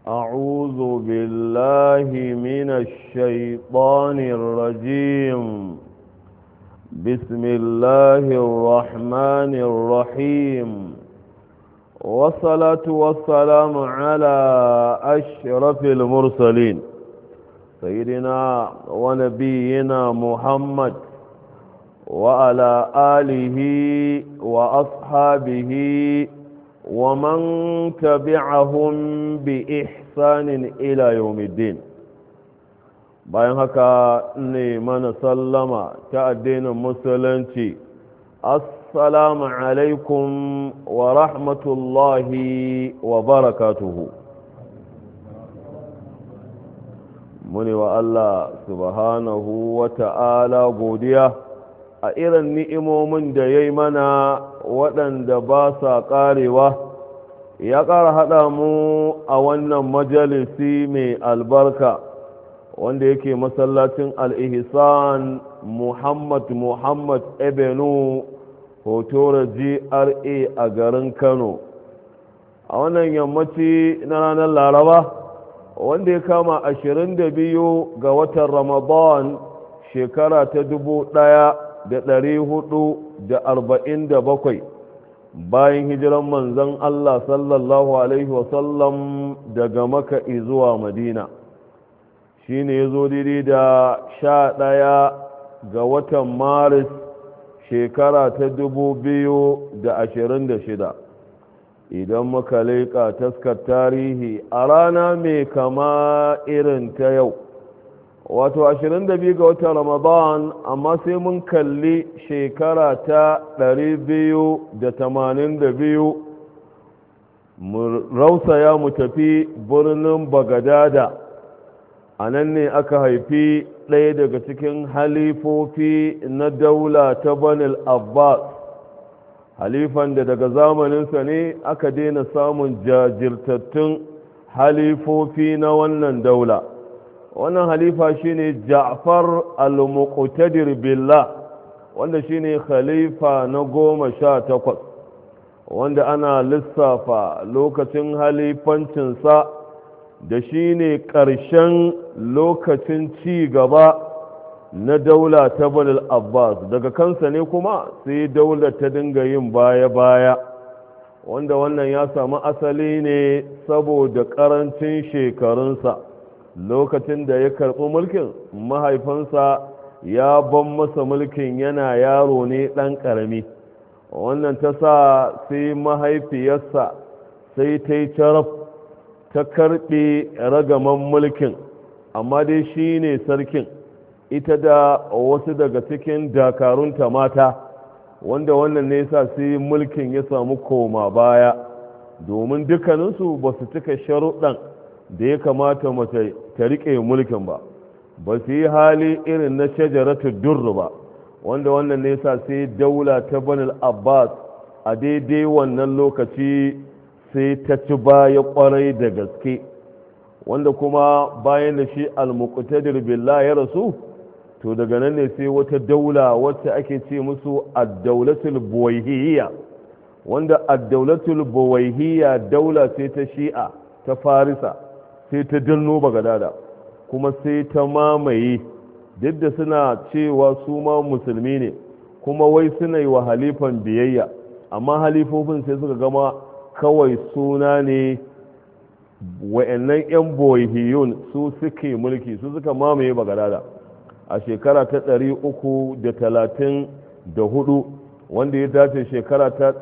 أعوذ بالله من الشيطان الرجيم. بسم الله الرحمن الرحيم، والصلاة والسلام على أشرف المرسلين سيدنا ونبينا محمد وعلى آله وأصحابه ومن تبعهم بإحسان إلى يوم الدين. bayan haka ne mana sallama ta addinin musulunci, assalamu alaikum wa rahmatullahi wa barakatuhu. muni wa Allah subhanahu wa ta'ala godiya a irin ni'imomin da ya yi mana waɗanda ba sa ƙarewa, ya ƙara haɗa mu a wannan majalisi mai albarka wanda yake masallacin al-ihsan Muhammad Ebenu Hotora GRA a garin Kano, a wannan yammaci na ranar Laraba wanda ya kama 22 ga watan Ramadan shekara ta 1447 bayan hijiran manzon Allah sallallahu alaihi wasallam daga Makka zuwa Madina, shine ya zo daidai da 11 ga watan Maris shekara ta 2026. idan muka leƙa taskar tarihi a rana mai kama irin ta yau, wato 22 ga watan Ramadan, amma sai mun kalli shekara ta 282 mu rausaya mu tafi birnin Bagadada. a nan ne aka haifi ɗaya daga cikin halifofi na daula ta Banil Abbas, halifan da daga zamaninsa ne aka daina samun jajirtattun halifofi na wannan daula. wannan halifa shine Ja'far al-Muqtadir billah, wanda shine khalifa na 18, wanda ana lissafa lokacin halifancinsa da shine ƙarshen lokacin ci gaba na daula ta Banil Abbas. daga kansa ne kuma sai daular ta dinga yin baya-baya, wanda wannan ya samu asali ne saboda ƙarancin shekarunsa. lokacin da ya karɓi mulkin, mahaifinsa ya ban masa mulkin yana yaro ne ɗan ƙarami. wannan ta sa sai mahaifiyarsa sai ta yi caraf ta karɓe ragaman mulkin, amma dai shi ne sarkin, ita da wasu daga cikin dakarunta mata, wanda wannan ne sa sai mulkin ya samu koma baya, domin dukkaninsu ba su cika sharuɗan da ya kamata mace ta riƙe mulkin ba su yi hali irin na shajaratu durru ba, wanda wannan ne sa sai daula ta Banil Abbas a daidai wannan lokaci sai ta ci baya kwarai da gaske, wanda kuma bayan da shi al-Muqtadir billah ya rasu, to daga nan ne sai wata daula wacce ake ce musu ad-daulatul buwayhiyya, wanda ad-daulatul buwayhiyya daula ce ta Shi'a ta Farisa, sai ta danno Bagadada kuma sai ta mamaye, duk da suna cewa su ma musulmi ne kuma wai suna yi wa halifan biyayya, amma halifofin sai suka gama kawai suna ne. wa'annan 'yan buwayhiyun su suke mulki, su suka mamaye Bagadada a shekara ta 334, wanda ya dace shekara ta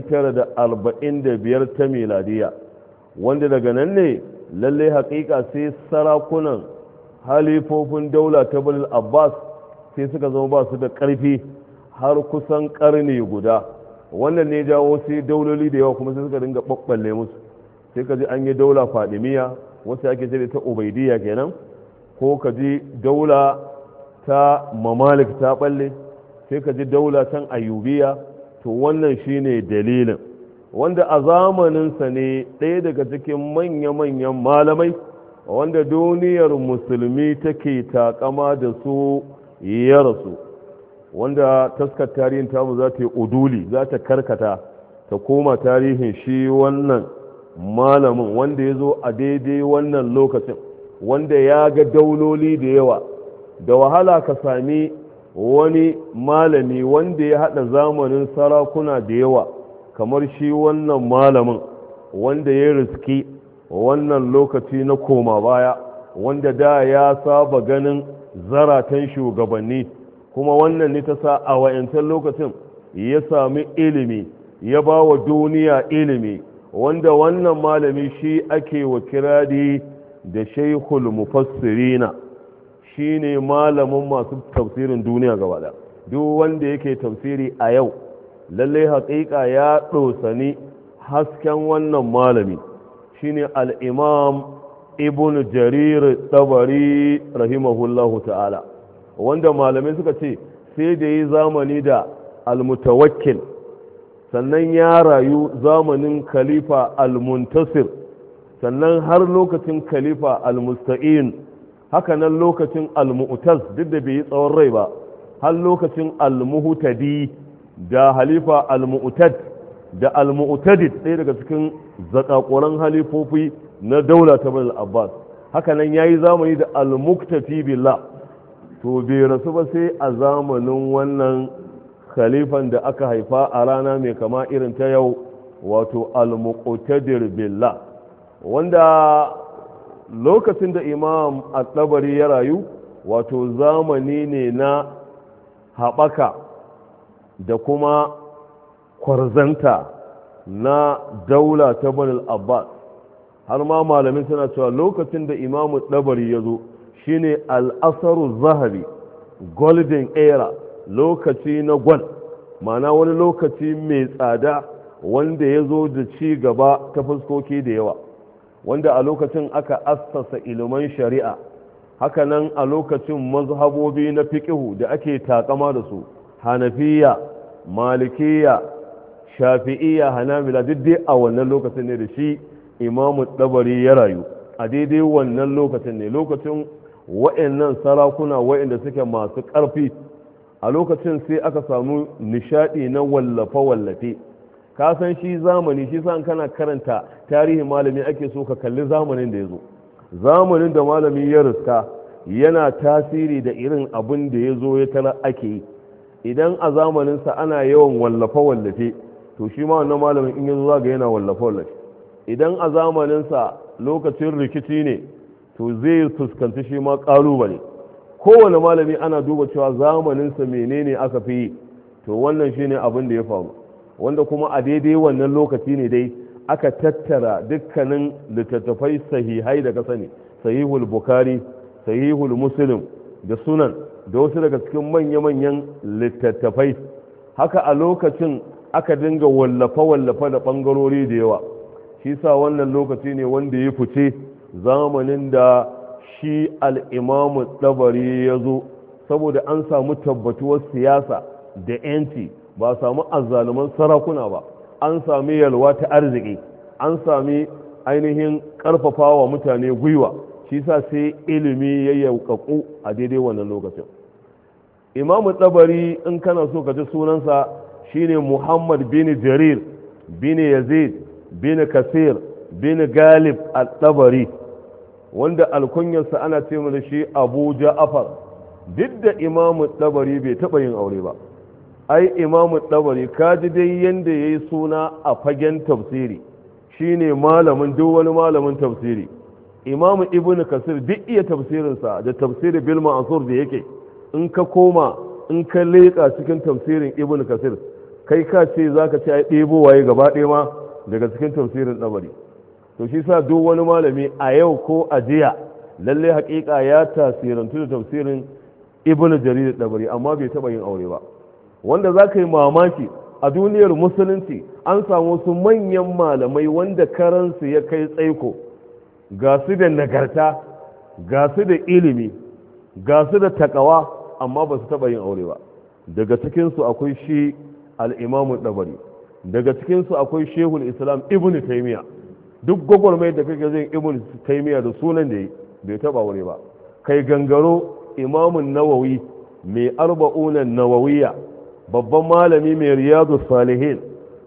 945 ta miladiya, wanda daga nan ne lalle haƙiƙa sai sarakunan halifofin daula ta Banil Abbas sai suka zama ba su da ƙarfi har kusan ƙarni guda. wannan ne jawo sai dauloli da yawa kuma sai suka dinga ɓaɓɓalle musu. sai ka ji an yi daula Fadimiyya, wasu ake ce ta Ubaidiyya kenan, ko ka ji daula ta Mamalik ta ɓalle, sai ka ji daula can Ayyubiya. to wannan shine dalilin, wanda a zamaninsa ne ɗaya daga cikin manya-manyan malamai wanda duniyar musulmi take takama da su ya rasu, wanda taskar tarihin tamu za ta yi uduli, za ta karkata ta koma tarihin shi wannan malamin wanda ya zo a daidai wannan lokacin, wanda ya ga dauloli da yawa. Da wahala ka sami wani malami wanda ya haɗa zamanin sarakuna da yawa kamar shi wannan malamin, wanda ya riski wannan lokaci na koma baya, wanda da ya saba ganin zaratan shugabanni, kuma wannan ne ta sa a wayancan lokacin ya sami ilimi, ya ba wa duniya ilimi, wanda wannan malami shi ake wa kirari da shaikhul mufassirina, shi ne malamin masu tafsirin duniya gaba da. Duk wanda yake tafsiri a yau lallai haƙiƙa ya ɗosani hasken wannan malami, shi ne al'imam ibn jarir tabari rahimahullahu ta'ala, wanda malamai suka ce sai da yi zamani da al-mutawakkil, sannan ya rayu zamanin khalifa al-muntasir, sannan har lokacin khalifa al-musta'in, haka nan lokacin al-mu'taz duk da bai yi tsawon rai ba, har lokacin al-muhtadi da halifa al-mu'tad da al-mu'tadid, ɗaya daga cikin zakakuran halifofi na daula ta Bani Abbas. Haka nan yayi zamani da al-muqtati billah, to bai rasu ba sai a zamanin wannan khalifan da aka haifa a rana mai kama irin ta yau, wato al-muqtadir billah, wanda lokacin da imam at-tabari ya rayu wato zamani ne na haɓaka da kuma kwarzanta na daula ta Bani Abbas. Har ma malamin suna cewa lokacin da imam at-tabari ya zo shine al-asaru zahabi, golden era, lokaci na gwal, ma'ana wani lokaci mai tsada wanda ya zo da ci gaba ta fuskoki da yawa, wanda a lokacin aka assasa ilimin shari'a. Haka nan a lokacin mazhabobi na fiqhu da ake takama da su, hanafiya, malikiya, shafi'iya, hanabila, duk dai a wannan lokacin ne da shi imamu tabari ya rayu. A daidai wannan lokacin ne, lokacin wa'annan sarakuna wa'anda suke masu ƙarfi, a lokacin sai aka samu nishadi na wallafe-wallafe. Ka san shi zamani, shi sa kana karanta tarihin malami ake so ka kalli zamanin da ya zo, zamanin da malami ya riska yana tasiri da irin abin da ya zo ya tara ake yi. Idan a zamaninsa ana yawan wallafe-wallafe, to shi ma wannan malamin in ya zo zaga yana wallafe-wallafe. Idan a zamaninsa lokacin rikici ne, to zai fuskanci shi ma ƙalubale. Kowane malami ana duba cewa zamaninsa menene aka fi yi, to wannan shi ne abin da ya faru, wanda kuma a daidai wannan lokaci ne dai aka tattara dukkanin littattafai sahihai da ka sani, sahihul bukhari, sahihul muslim da sunan da wasu daga cikin manya-manyan littattafai. Haka a lokacin aka dinga wallafa-wallafa da ɓangarori da yawa. Shi sa wannan lokaci ne wanda ya fice, zamanin da shi al'imamu tabari ya zo, saboda an samu tabbatuwar siyasa da 'yanci, ba samu azzaluman sarakuna ba, an sami yalwa ta arziki, an sami ainihin ƙarfafawa mutane gwiwa. Shi sa sai ilimi ya yaukaku a daidai wannan lokacin. Imamu tabari in kana so ka ji sunansa shine Muhammad bin Jarir bin Yazid bin Kasir bin Galib al-Tabari, wanda alkunyarsa ana ce da shi Abu Ja'far. Duk da imamu tabari bai taɓa yin aure ba. Ai imamu tabari kaji dai yanda ya yi suna a fagen tafsiri, shine malamin duk wani malamin tafsiri. Imamu Ibn Kasir duk iya tafsirinsa da tafsirin bil ma'asur da yake, in ka koma in ka leƙa cikin tafsirin Ibn Kasir, kai ka ce za ka ce ai ɗebo waye gaba ɗaya ma daga cikin tafsirin tabari. To shi sa duk wani malami a yau ko a jiya lalle haƙiƙa ya tasirantu da tafsirin Ibn Jarir tabari, amma bai taɓa yin aure ba. Wanda za ka yi mamaki, a duniyar musulunci an samu wasu manyan malamai wanda karansu ya kai tsaiko, ga su da nagarta, ga su da ilimi, ga su da takawa, amma ba su taɓa yin aure ba. Daga cikinsu akwai shi al'imamu tabari, daga cikinsu akwai shehul islam Ibn Taymiyyah. Duk gwagwarmai da kake zai Ibn Taymiyyah da sunan da bai taɓa aure ba. Kai gangaro imamun Nawawi mai arba'unan nawawiyya, babban malami mai riyadu salihin,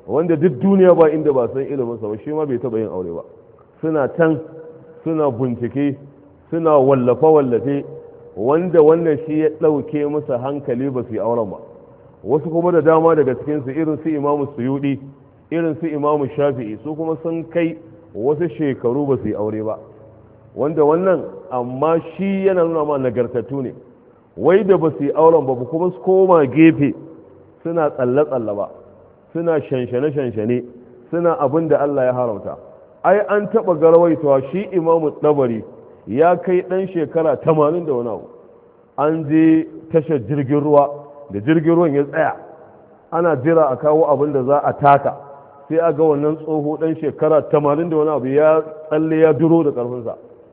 wanda duk duniya ba inda ba san iliminsa ba shi ma bai taɓa yin aure ba, suna can suna bincike suna wallafe-wallafe wanda wannan shi ya ɗauke musu hankali ba su yi auren ba. Wasu kuma da dama daga cikinsu irin su imamu suyudi irin su imamu shafi'i su kuma sun kai wasu shekaru ba su yi aure ba, wanda wannan amma shi yana nuna ma nagartattu ne, wai da ba su yi auren ba kuma su koma gefe suna tsalle-tsalle ba, suna shanshane-shanshane, suna abin da Allah ya haramta. Ai an taɓa garwaitowa shi imamu ɗabari ya kai ɗan shekara 80 da wani abu, an je tashar jirgin ruwa da jirgin ruwan ya tsaya ana jira a kawo abin da za a taka, sai a ga wannan tsoho ɗan shekara 80 da wani abu ya tsalle ya duro da ƙarfinsa,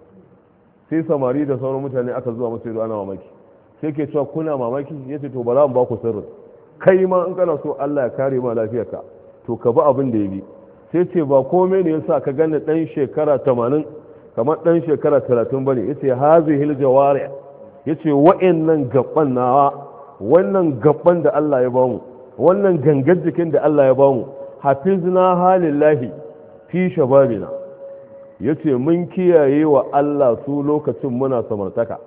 sai samari da sauran mutane aka zuwa masu ido ana mamaki, sai ke cewa kuna mamaki, ya ce to ba za mu ba ku sirrin, kai ma in kana so Allah ya kare ma lafiyarka to ka bi abin da ya bi. Sai ce ba komai ne yasa ka gane ɗan shekara 80 kamar ɗan shekara 30 bane, yace hazihil jawari, yace wa'annan gaban nawa, wannan gaban da Allah ya bamu, wannan gangar jikin da Allah ya bamu, hafizna halillahi fi shababina, yace mun kiyaye wa Allah su lokacin muna samartaka,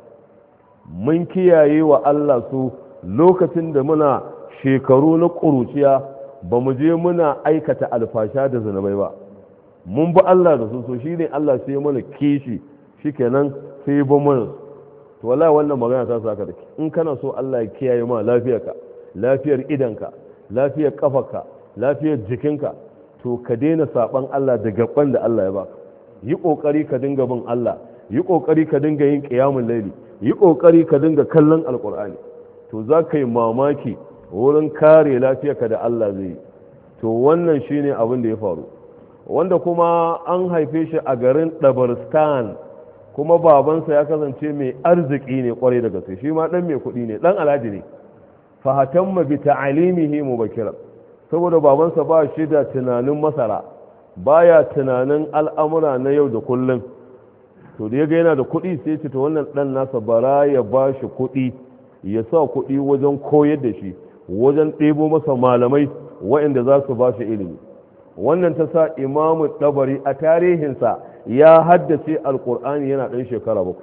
mun kiyaye wa Allah su lokacin da muna shekaru na ƙuruciya, ba mu je muna aikata alfasha da zunubai ba, mun bi Allah da su, so shine Allah sai mana kishi, shikenan sai ba mana. To wallahi wannan magana ta saka da in kana so Allah ya kiyaye ma lafiyarka, lafiyar idanka, lafiyar kafarka, lafiyar jikinka, to ka daina saban Allah da gaban da Allah ya baka. Yi kokari ka dinga bin Allah, yi kokari ka dinga yin qiyamul layli, yi kokari ka dinga kallon alqur'ani, to za ka yi mamaki wurin kare lafiyarka da Allah zai yi. To wannan shine abin da ya faru, wanda kuma an haife shi a garin Dabaristan, kuma babansa ya kasance mai arziki ne kwarai da gaske, shi ma dan mai kuɗi ne, dan alhaji ne. Fahatamma bi ta'alimihi mubakkiran, saboda babansa ba shi da tunanin masara, baya tunanin al'amura na yau da kullum, to da ya ga yana da kuɗi sai ce to wannan dan nasa bara ya ba shi kuɗi, ya sa kuɗi wajen koyar da shi, wajen ɗebo masa malamai waɗanda za su ba shi ilimi. Wannan ta sa imamu ɗabari a tarihinsa ya haddace alƙur'ani yana ɗan shekara 7,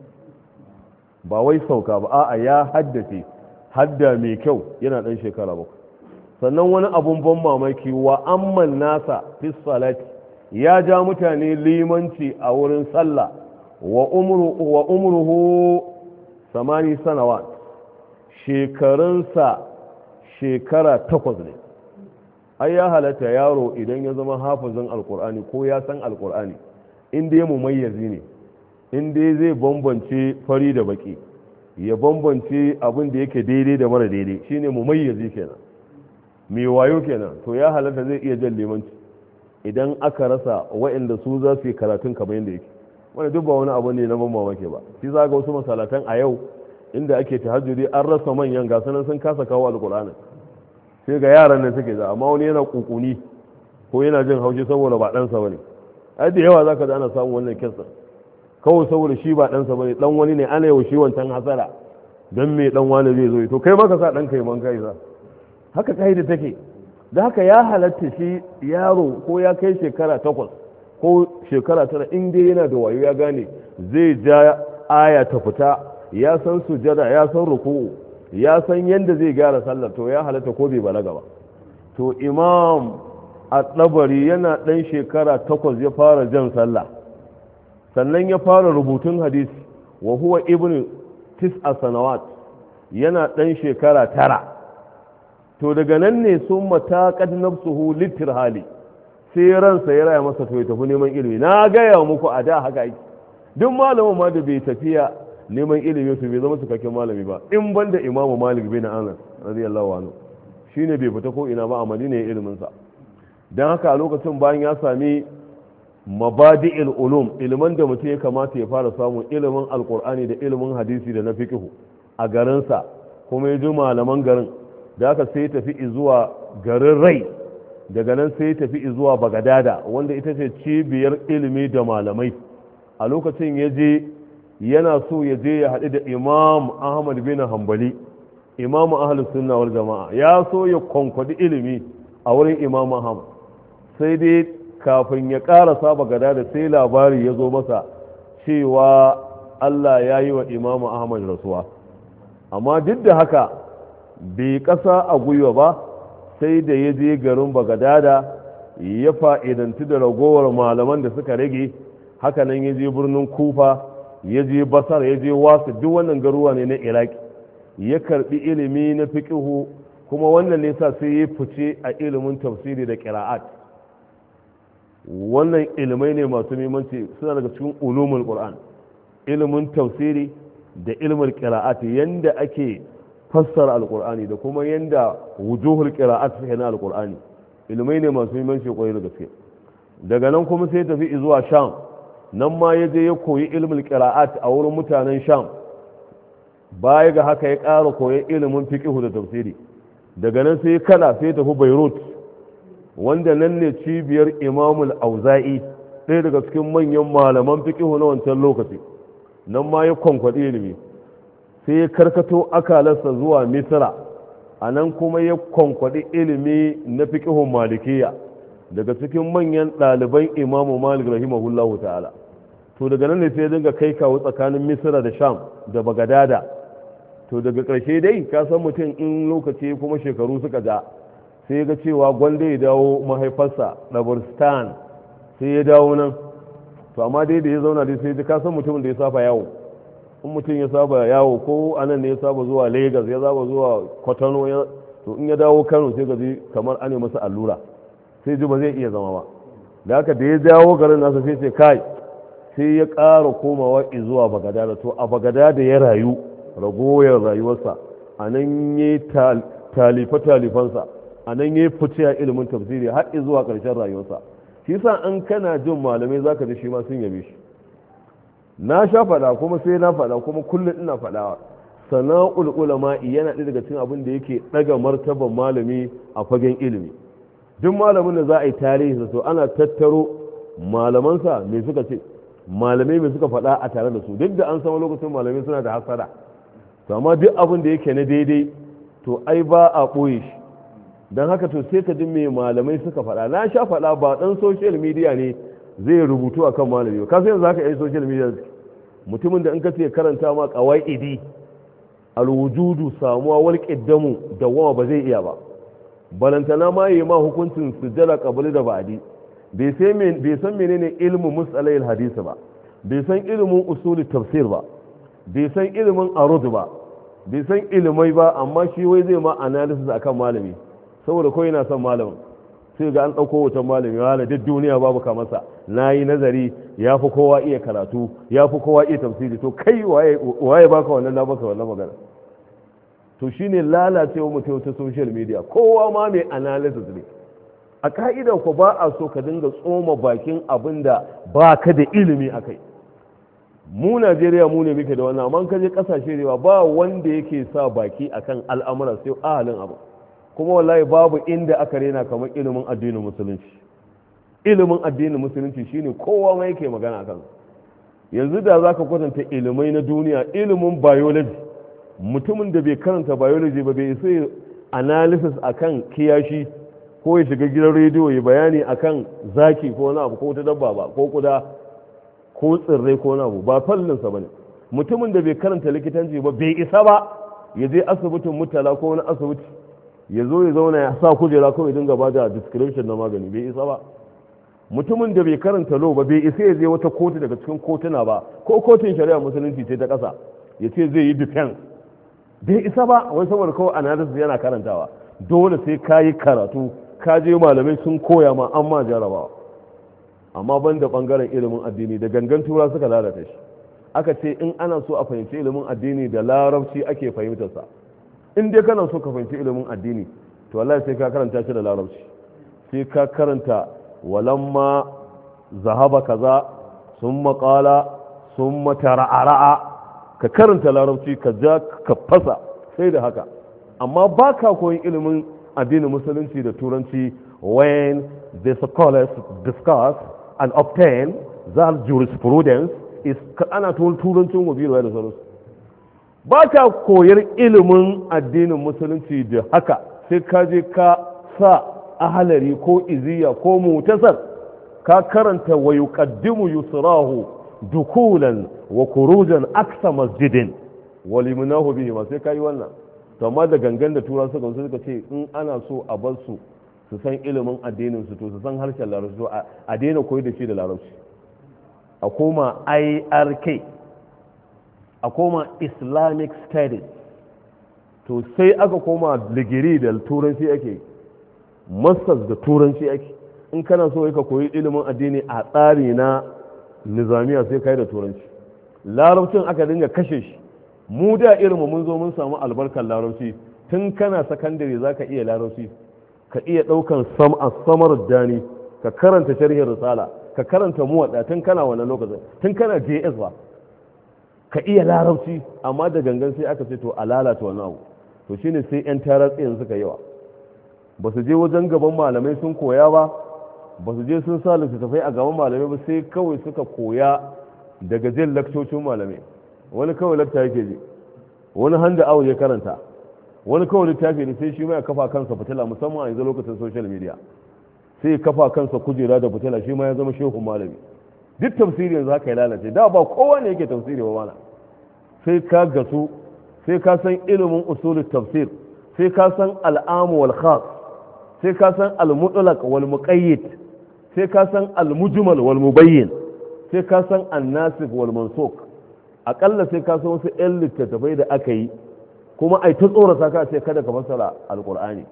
ba wai sauka ba, a'a ya haddace hadda mai kyau yana ɗan shekara 7. Sannan wani abun ban mamaki wa amman nasa fi salati, ya ja mutane limanci a wurin sallah, wa umruhu 8 sanawat, shekarunsa shekara 8 ne. Ai ya halatta yaro idan ya zama hafizin alkur'ani ko ya san alkur'ani, in dai mumayyazi ne, in dai zai bambance fari da baki, ya bambance abin da yake daidai da mara daidai, shine mumayyazi kenan, mai wayo kenan, to ya halatta zai iya jan limanci idan aka rasa waɗanda su za su yi karatun kamar yadda yake. Wanda duk ba wani abu ne na ban mamaki ba, shi za ga wasu masalatan a yau inda ake tahajjudi an rasa manyan gasanan sun kasa kawo alkur'ani, sai ga yaran nan suke za, amma wani yana kukuni ko yana jin haushi saboda ba ɗansa ba ne. Ai da yawa za ka ana samun wannan kisa kawai saboda shi ba ɗansa ba ne, ɗan wani ne, ana yau shi wancan hasara don me ɗan wani zai zo, to kai maka sa ɗan kai man kai za, haka kai da take. Da haka ya halatta shi yaro ko ya kai shekara 8 ko shekara 9, in dai yana da wayo ya gane zai ja aya ta fita, ya san sujada, ya san ruku'u, ya san yadda zai gyara sallar, to ya halatta ko bai balaga ba. To imam at-Tabari yana ɗan shekara 8 ya fara jan sallah, sannan ya fara rubutun hadisi, wa huwa ibnu 9 sanawat, yana ɗan shekara 9. to daga nan ne sun mataƙad nafsuhu litirhali, sai ransa ya raya masa to ya tafi neman ilimi. Na gaya muku a da haka yake, duk malamin ma da bai tafiya neman ilimi su bai zama cikakken malami ba, in banda imamu malik bin anas radiyallahu anhu, shine bai fita ko ina ba a madina ya ilimin sa. Dan haka a lokacin bayan ya sami mabadi'il ulum, ilimin da mutum ya kamata ya fara samun ilimin alqur'ani da ilimin hadisi da na fiqh a garinsa, kuma ya ji malaman garin, da haka sai ya tafi zuwa garin Rai, daga nan sai ya tafi zuwa Bagadada wanda ita ce cibiyar ilimi da malamai. A lokacin ya je yana so ya je ya haɗu da Imam Ahmad bin Hanbali, Imam Ahlus Sunna wal Jama'a, ya so ya kwankwadi ilimi a wurin Imam Ahmad, sai dai kafin ya ƙarasa Bagadada sai labari ya zo masa cewa Allah ya yi wa Imam Ahmad rasuwa, amma duk da haka bai ƙasa a gwiwa ba, sai da ya je garin Bagadada ya fa'idanci da ragowar malaman da suka rage. Hakanan ya je birnin Kufa, ya je Basar, ya je Wasu, duk wannan garuwa ne na Iraki, ya karbi ilimi na fiqhu, kuma wannan ne sa sai ya fice a ilimin tafsiri da qira'at. Wannan ilimai ne masu muhimmanci, suna daga cikin ulumul Qur'an, ilimin tafsiri da ilimin qira'at, yanda ake fassara alqur'ani da kuma yanda wujuhul qira'at suke na alqur'ani, ilimai ne masu muhimmanci kwarai da gaske. Daga nan kuma sai tafi zuwa Sham, nan ma ya je ya koyi ilimin qira'at a wurin mutanen Sham. Baya ga haka ya ƙara koyi ilimin fiqh da tafsiri. Daga nan sai kana sai tafi Beirut, wanda nan ne cibiyar Imamul Auza'i, ɗaya daga cikin manyan malaman fiqh na wancan lokaci. Nan ma ya kwankwaɗi ilimi, sai ya karkato akalarsa zuwa Misra, a nan kuma ya kwankwaɗi ilimi na fiqhun Malikiyya daga cikin manyan ɗaliban Imamu Malik rahimahullahu ta'ala. To daga nan ne sai ya dinga kai kawo tsakanin Misra da Sham da Bagadada. To daga ƙarshe dai ka san mutum in lokaci kuma shekaru suka ja, sai ga cewa gwanda ya dawo mahaifarsa Dabarstan, sai ya dawo nan. To amma dai da ya zauna dai sai ka san mutumin da ya saba yawo, in mutum ya saba yawo ko anan ne ya saba zuwa Lagos, ya saba zuwa Kotono, to in ya dawo Kano sai ga kamar an yi masa allura, sai ji ba zai iya zama ba. Da haka da ya dawo garin nasa sai ce kai, sai ya ƙara komawa zuwa Bagadada. To a Bagadada ya rayu ragoyar rayuwarsa, a nan ya yi talifansa, a nan ya yi fice a ilimin tafsiri har zuwa ƙarshen rayuwarsa. Shi sa an kana jin malamai za ka ji shi ma sun yabe shi. Na sha faɗa kuma sai na faɗa kuma kullum ina faɗawa, sana'ul ulama'i yana ɗaya daga cikin abin da yake ɗaga martaban malami a fagen ilimi. Duk malamin da za a yi tarihi to ana tattaro malamansa me suka ce, malamai me suka faɗa a tare da su. Duk da an san lokacin malamai suna da hasada, to amma duk abin da yake na daidai to ai ba a ɓoye shi. Don haka to sai ka ji me malamai suka faɗa. Na sha faɗa ba ɗan social media ne zai rubutu akan malami ba. Kasan yanzu haka yi social media, mutumin da in ka ce karanta ma qawaidi alwujudu samuwa wal qiddamu dawama ba zai iya ba. Balantana ma yi ma hukuncin sujjada qabli da ba'di, bai san menene ilmu musalai hadisi ba, bai san ilimin usuli tafsir ba, bai san ilimin arud ba, bai san ilimai ba, amma shi wai zai ma analysis akan malami saboda ko yana son malamin. Sai ga an ɗauko wutan malami, wala duk duniya babu kamarsa, na yi nazari, ya fi kowa iya karatu, ya fi kowa iya tafsiri. To kai waye baka wannan, na baka wannan magana. To shine lalacewa mutum ta social media, kowa ma mai analysis ne. A ka'idar ku ba a so ka dinga tsoma bakin abin da ba ka da ilimi a kai. Mu Najeriya mu ne muke da wannan, amma ka je kasashe da ba wanda yake sa baki akan al'amura sai ahalin abu. Kuma wallahi babu inda aka rena kamar ilimin addinin musulunci. Ilimin addinin musulunci shine kowa ma yake magana akan. Yanzu da zaka kwatanta ilimai na duniya, ilimin biology, mutumin da bai karanta biology ba bai sai analysis akan kiyashi ko ya shiga gidan rediyo ya bayani akan zaki ko wani abu ko wata dabba ba, ko kuda ko tsirrai ko wani abu, ba fallinsa bane. Mutumin da bai karanta likitanci ba bai isa ba ya je asibitin Murtala ko wani asibiti ya zo ya zauna ya sa kujera kawai dinga ba da description na magani, bai isa ba. Mutumin da bai karanta law ba bai isa ya je wata kotu daga cikin kotuna ba, ko kotun shari'a musulunci ce ta ƙasa, ya ce zai yi defense, bai isa ba. wani saboda kawai analysis yana karantawa. Dole sai ka yi karatu, ka je malamai sun koya ma, an ma jarabawa. Amma ban da ɓangaren ilimin addini da gangan tura suka lalata shi. Aka ce in ana so a fahimci ilimin addini da larabci ake fahimtarsa. In dai kana so ka fahimci ilimin addini to wallahi sai ka karanta shi da larabci, sai ka karanta walamma zahaba kaza summa qala summa tara'ara, ka karanta larabci ka ja ka fasa, sai da haka. Amma ba ka koyin ilimin addinin musulunci da turanci. When the scholars discuss and obtain that jurisprudence is ana turancin wabiru da sauransu. Ba ka koyar ilimin addinin musulunci da haka, sai ka je ka sa ahlari ko iziya ko mutasar ka karanta wa yuqaddimu yusrahu dukulan wa kurujan aksa masjidin walimunahu bihi ma sai kai wannan to amma da gangan da tura suka ce in ana so a bar su san ilimin addinin su to su san harshen larabci to a daina koyi da shi da larabci a koma IRK a koma Islamic Studies to sai aka koma digiri da turanci ake masters da turanci ake in kana so ka koyi ilimin addini a tsari na nizamiya sai kai da turanci larabcin aka dinga kashe shi mu da irin mun zo mun samu albarkar larabci tun kana sakandare zaka iya larabci ka iya daukan samar dani ka karanta sharhin risala ka karanta muwadda tun kana wannan lokacin tun kana JS ba ka iya larabci amma da gangan sai aka ce to a lalata wannan abu to shine sai yan taratsayin suka yawa ba su je wajen gaban malamai sun koya ba ba su je sun sa littattafai a gaban malamai ba sai kawai suka koya daga jin laktocin malamai wani kawai lakta yake ji wani handa awo ya karanta wani kawai littafi ne sai shi mai kafa kansa fitila musamman a yanzu lokacin social media sai kafa kansa kujera da fitila shi ma ya zama shehu malami duk tafsiri yanzu haka ya lalace da ba kowa ne yake tafsiri ba mana sai ka gasu sai ka san ilimin usulul tafsir sai ka san al'amu wal khas sai ka san al-mutlaq wal muqayyid sai ka san al-mujmal wal mubayyin sai ka san an-nasikh wal mansukh akalla sai ka san wasu ƴan littattafai da aka yi kuma ai ta tsorata ka ce kada ka fassara alqur'ani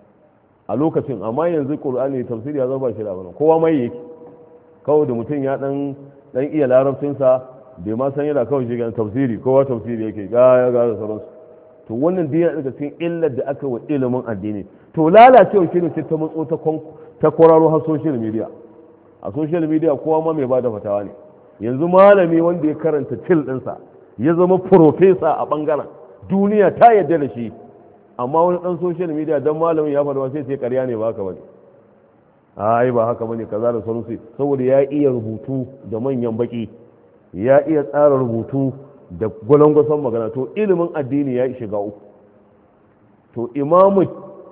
a lokacin amma yanzu qur'ani tafsiri ya zama shi da bana kowa mai yake kawai da mutum ya dan iya larabcinsa bai ma san yana kawai shiga tafsiri kowa tafsiri yake ga da sauransu to wannan dina daga cikin illar da aka wa ilimin addini to lalacewa shi ne sai ta matso ta kwararo har social media a social media kowa ma mai bada fatawa ne yanzu malami wanda ya karanta til ɗinsa ya zama profesa a ɓangaren duniya ta yarda da shi amma wani ɗan social media don malamin ya faɗa sai ƙarya ne ba haka bane ai ba haka bane kaza da sauransu saboda ya iya rubutu da manyan baki ya iya tsara rubutu da gwalangwason magana to ilimin addini ya shiga uku to imamu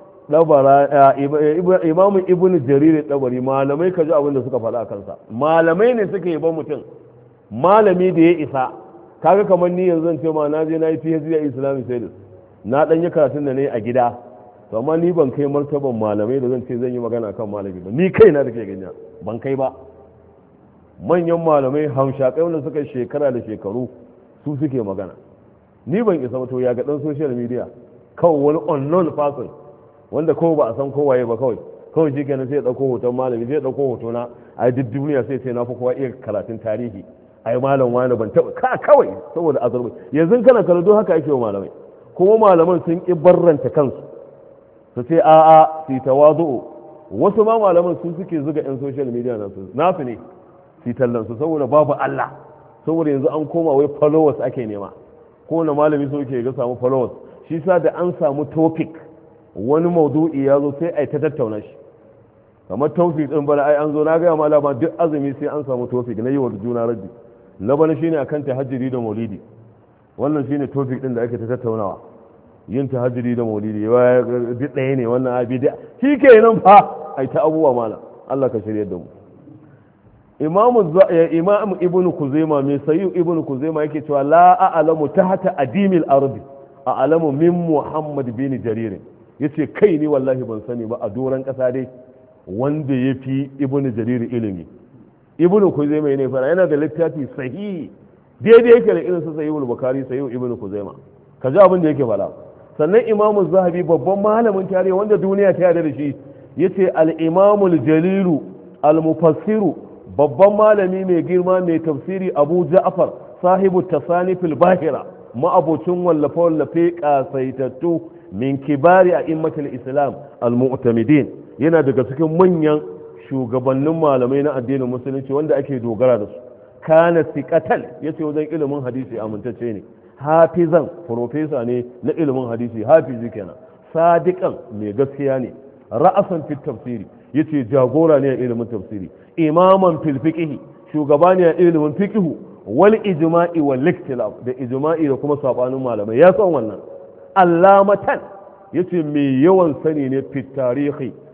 ibnu jarir dabari malamai ka ji abin da suka faɗa a kansa malamai ne suka yi ba mutum malami da ya isa kaga kamar ni yanzu zan ce ma na je na yi PhD a Islamic Studies na dan yi karatun da ne a gida to amma ni ban kai martaban malamai da zan ce zan yi magana kan malami ba ni kaina da ke ganya ban kai ba manyan malamai hamshakai wanda suka shekara da shekaru su suke magana ni ban isa ba to ya ga dan social media kawai wani unknown person wanda kawai ba a san kowaye ba kawai shi kenan sai ya dauko hoton malami sai ya dauko hoto na a duk duniya sai na fi kowa iya karatun tarihi ai malam wani ban taba kawai saboda azurbai yanzu kana karatu haka ake wa malamai kuma malaman sun ki barranta kansu su ce a'a su tawazu wasu ma malaman sun suke zuga yan social media nasu ne su tallan su saboda babu Allah saboda yanzu an koma wai followers ake nema ko na malami so yake ga samu followers shi sa da an samu topic wani maudu'i ya zo sai ai ta tattauna shi kamar topic din bana ai an zo na ga malama duk azumi sai an samu topic na yi wa juna raddi na bana shine akan tahajjudi da maulidi wannan shine topic din da ake ta tattaunawa yin tahajjudi da maulidi duk ɗaya ne wannan abi da shi kenan fa ai ta abubuwa mala Allah ka shirye da mu imam ibn kuzaima mai sayi ibn kuzaima yake cewa la a'lamu tahta adimil ardi a'lamu min muhammad bin jarir yace kai ni wallahi ban sani ba a doran kasa dai wanda yafi ibn jarir ilimi ibn kuzaima ne fara yana da littafi sahihi daidai yake da irin su sahihul bukhari sahih ibn kuzaima kaji abin da yake fara sannan imam zahabi babban malamin tarihi wanda duniya ta yarda da shi yace al-imam al-jalilu al-mufassiru babban malami mai girma mai tafsiri abu ja'far sahibu tasanifil bahira ma'abocin wallafe-wallafe kasaitattu min kibari a immatul islam al-mu'tamidin yana daga cikin manyan shugabannin malamai na addinin musulunci wanda ake dogara da su kana siqatal yace wajen ilimin hadisi amintacce ne hafizan profesa ne na ilimin hadisi hafizi kenan sadiqan mai gaskiya ne ra'asan fit tafsiri yace jagora ne a ilimin tafsiri imaman fil fiqh shugaba ne a ilimin fiqh wal ijma'i wal ikhtilaf da ijma'i da kuma sabanin malamai ya san wannan allamatan yace mai yawan sani ne fit tarihi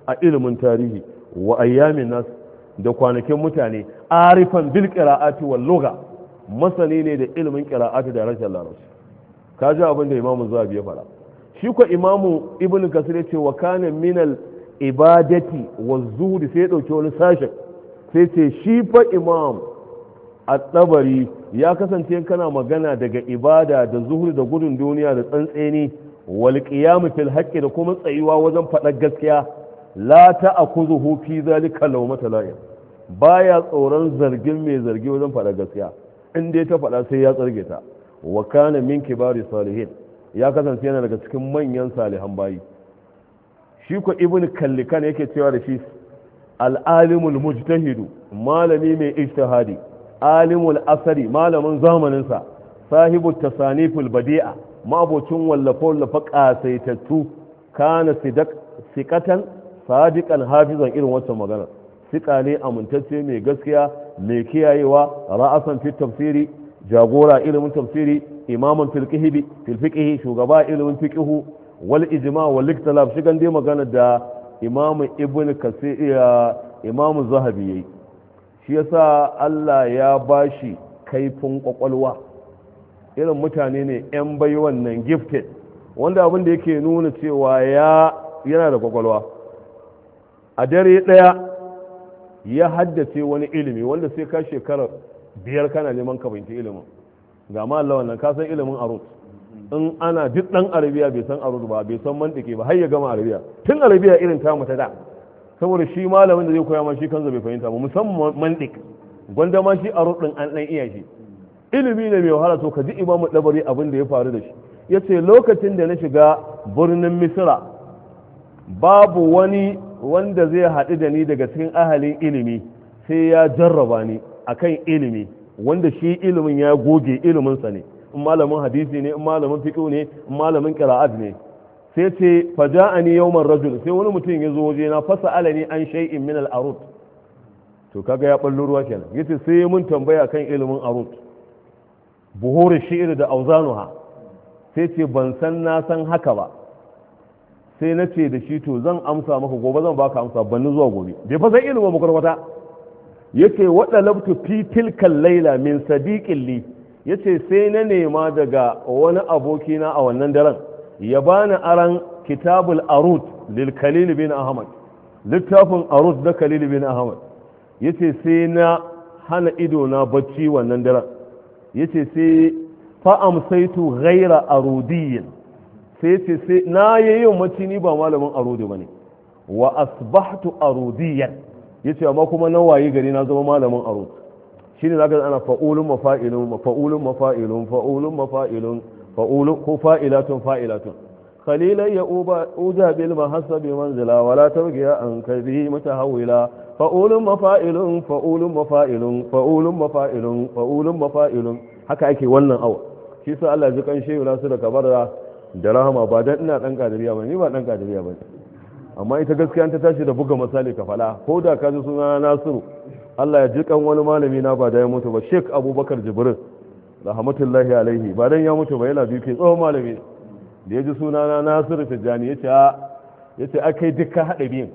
a ilimin tarihi wa ayyamin nas da kwanakin mutane arifan bil qira'ati wal lugha masani ne da ilimin qira'ati da harshen larabci kaji abin da imamu zahabi ya fara shi ko imamu ibn kasir ya ce wa kana minal ibadati wa zuhdi sai ya dauki wani sashen sai ce shi fa imam at-tabari ya kasance kana magana daga ibada da zuhuri da gudun duniya da tsantseni wal qiyam fil haqqi da kuma tsayuwa wajen faɗar gaskiya la ta'khuzuhu fi zalika lawmata la'im baya tsoron zargin mai zargi wajen faɗar gaskiya in dai ta faɗa sai ya tsarge ta wa kana min kibari salihin ya kasance yana daga cikin manyan salihan bayi shi ko ibn kallikan yake cewa da shi al-alimul mujtahidu malami mai ijtihadi alimul asari malamin zamaninsa sahibu tasaniful badi'a ma'abocin wallafa ƙasaitattu kana sikatan sadiqan hafizan irin wata magana sika ne amintacce mai gaskiya mai kiyayewa ra'asan fi tafsiri jagora ilimin tafsiri imaman fil fiqhi shugaba ilimin fiqhu wal ijma wal iktilaf shigan dai magana da imamu ibn kasir imamu zahabi yayi shi yasa Allah ya bashi kaifin kwakwalwa irin mutane ne yan bai wannan gifted wanda abin da yake nuna cewa yana da kwakwalwa a dare daya ya haddace wani ilimi wanda sai ka shekara 5 kana neman ka binci ilimin ga ma Allah wannan ka san ilimin arut in ana duk dan arabiya bai san arut ba bai san mantiki ba har ya gama arabiya tun arabiya irin ta mata da saboda shi malamin da zai koya ma shi kansa bai fahimta ba musamman mantik gwanda ma shi arut din an dan iya shi ilimi ne mai wahala to ka ji imamu dabari abin da ya faru da shi yace lokacin da na shiga birnin misra babu wani wanda zai haɗu da ni daga cikin ahalin ilimi sai ya jarraba ni akan ilimi wanda shi ilimin ya goge iliminsa ne in malamin hadisi ne in malamin fiqh ne in malamin qira'at ne sai ce faja'ani yawman rajul sai wani mutum ya zo waje na fasa alani an shay'in min al-arud to kaga ya ballo ruwa kenan yace sai mun tambaya kan ilimin arud buhur shi'r da auzanuha sai ce ban san na san haka ba sai na ce da shi to zan amsa maka gobe zan baka amsa banni zuwa gobe bai fa san ilimin makarwata yace wada labtu fi tilkal laila min sadiqin li yace sai na nema daga wani abokina a wannan daren ya bani aran kitabul arud lil khalil bin ahmad littafin arud da khalil bin ahmad yace sai na hana ido na bacci wannan daren yace sai fa amsaitu ghaira arudiyyin sai ce sai na yayin mace ni ba malamin arudi bane wa asbahtu arudiyan yace amma kuma na waye gari na zama malamin arud shine zaka ana fa'ulun mafa'ilun mafa'ulun mafa'ilun fa'ulun mafa'ilun fa'ulun ko fa'ilatun fa'ilatun khalilan ya uja bil mahasabi manzila wala tawgiya an kabi mutahawila fa'ulun mafa'ilun fa'ulun mafa'ilun fa'ulun mafa'ilun fa'ulun mafa'ilun haka ake wannan awa shi sa Allah ji kan shehu nasu da kabara da rahama ba dan ina dan kadiriya ba ni ba dan kadiriya ba amma ita gaskiya ta tashi da buga misali ka fala ko da ka ji suna Nasiru Allah ya ji kan wani malami na ba da ya mutu ba Sheikh Abubakar Jibril rahmatullahi alaihi ba dan ya mutu ba yana biyu tsohon malami da ya ji suna na Nasiru Tijjani yace akai dukkan hada biyin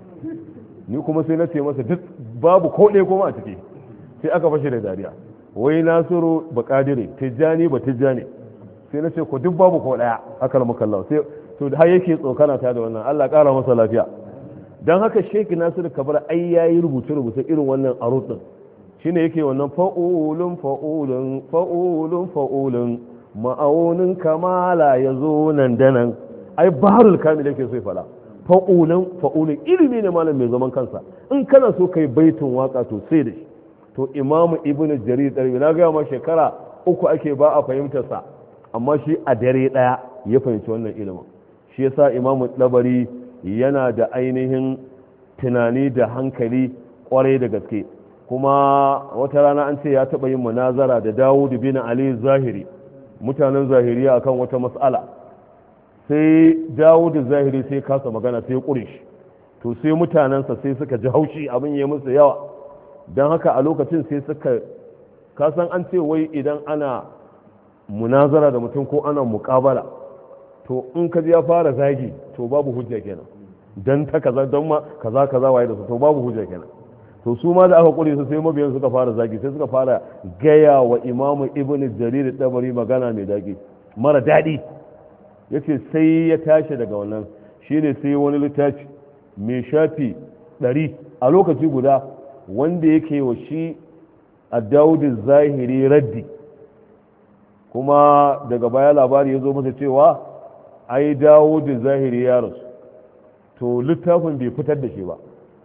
ni kuma sai na ce masa duk babu ko ɗaya kuma a ciki sai aka fashe da dariya wai Nasiru ba kadire Tijjani ba Tijjani sai na ce ko duk babu ko ɗaya aka ramukallahu sai to har yake tsokana ta da wannan Allah ƙara masa lafiya don haka Sheikh Nasiru Kabara ai yayi rubuce irin wannan arut din shine yake wannan fa'ulun fa'ulun fa'ulun fa'ulun ma'aunin kamala yazo nan da nan ai baharul kamil yake so ya fada fa'ulun ilimi ne malam mai zaman kansa in kana so kai baitin waka to sai da shi to Imam Ibn Jarir Darbi na ga ma shekara 3 ake ba a fahimtar sa amma shi a dare daya ya fahimci wannan ilimin shi yasa Imam Dabari yana da ainihin tunani da hankali kwarai da gaske kuma wata rana an ce ya taɓa yin munazara da Dawud bin Ali Zahiri mutanen Zahiriya akan wata mas'ala sai Dawud Zahiri sai kasa magana sai ƙure shi to sai mutanensa sai suka ji haushi abin ya musu yawa don haka a lokacin sai suka kasan an ce wai idan ana munazara da mutum ko ana muƙabala to in ka ya fara zagi to babu hujja kenan dan ta kaza don ma kaza kaza waye da su to babu hujja kenan. to su ma da aka kure su sai mabiyan suka fara zagi sai suka fara gaya wa imamu ibn jarir tabari magana mai daki mara dadi yace sai ya tashi daga wannan shine sai wani littafi mai shafi 100 a lokaci guda wanda yake wa shi ad-Dawud zahiri raddi kuma daga baya labari ya zo masa cewa ai Dawud zahiri ya rasu to littafin bai fitar da shi ba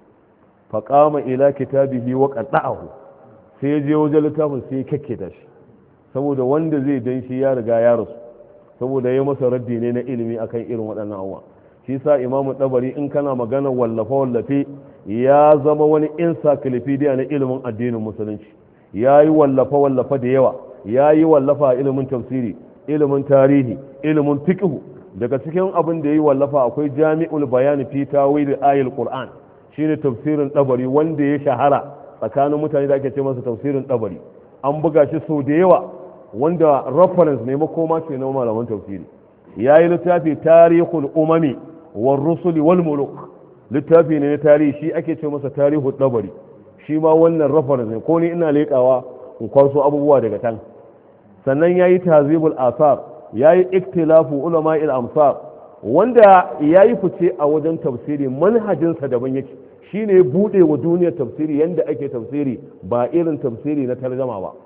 faƙama ila kitabihi wa qadda'ahu sai je wajen littafin sai kakketa shi saboda wanda zai dan shi ya riga ya rasu saboda ya masa raddi ne na ilimi akan irin waɗannan abubuwa shi sa imamu dabari in kana magana wallafa wallafe ya zama wani encyclopedia na ilimin addinin musulunci ya yi wallafa wallafa da yawa ya yi wallafa ilimin tafsiri ilimin tarihi ilimin fiqh daga cikin abin da ya yi wallafa akwai jami'ul bayani fi tawil ayatul qur'an shine tafsirin dabari wanda ya shahara tsakanin mutane da ake ce masa tafsirin dabari an buga shi sau da yawa wanda reference ne makoma ce na malaman tafsiri yayi littafi tarihul umami war rusuli wal muluk littafi ne na tarihi shi ake ce masa tarihul dabari shi ma wannan reference ne ko ni ina leƙawa in kwarso abubuwa daga can sannan yayi tahzibul asar yayi iktilafu ulama'il amsar wanda yayi fice a wajen tafsiri manhajinsa daban yake shine ya bude wa duniyar tafsiri yanda ake tafsiri ba irin tafsiri na tarjama ba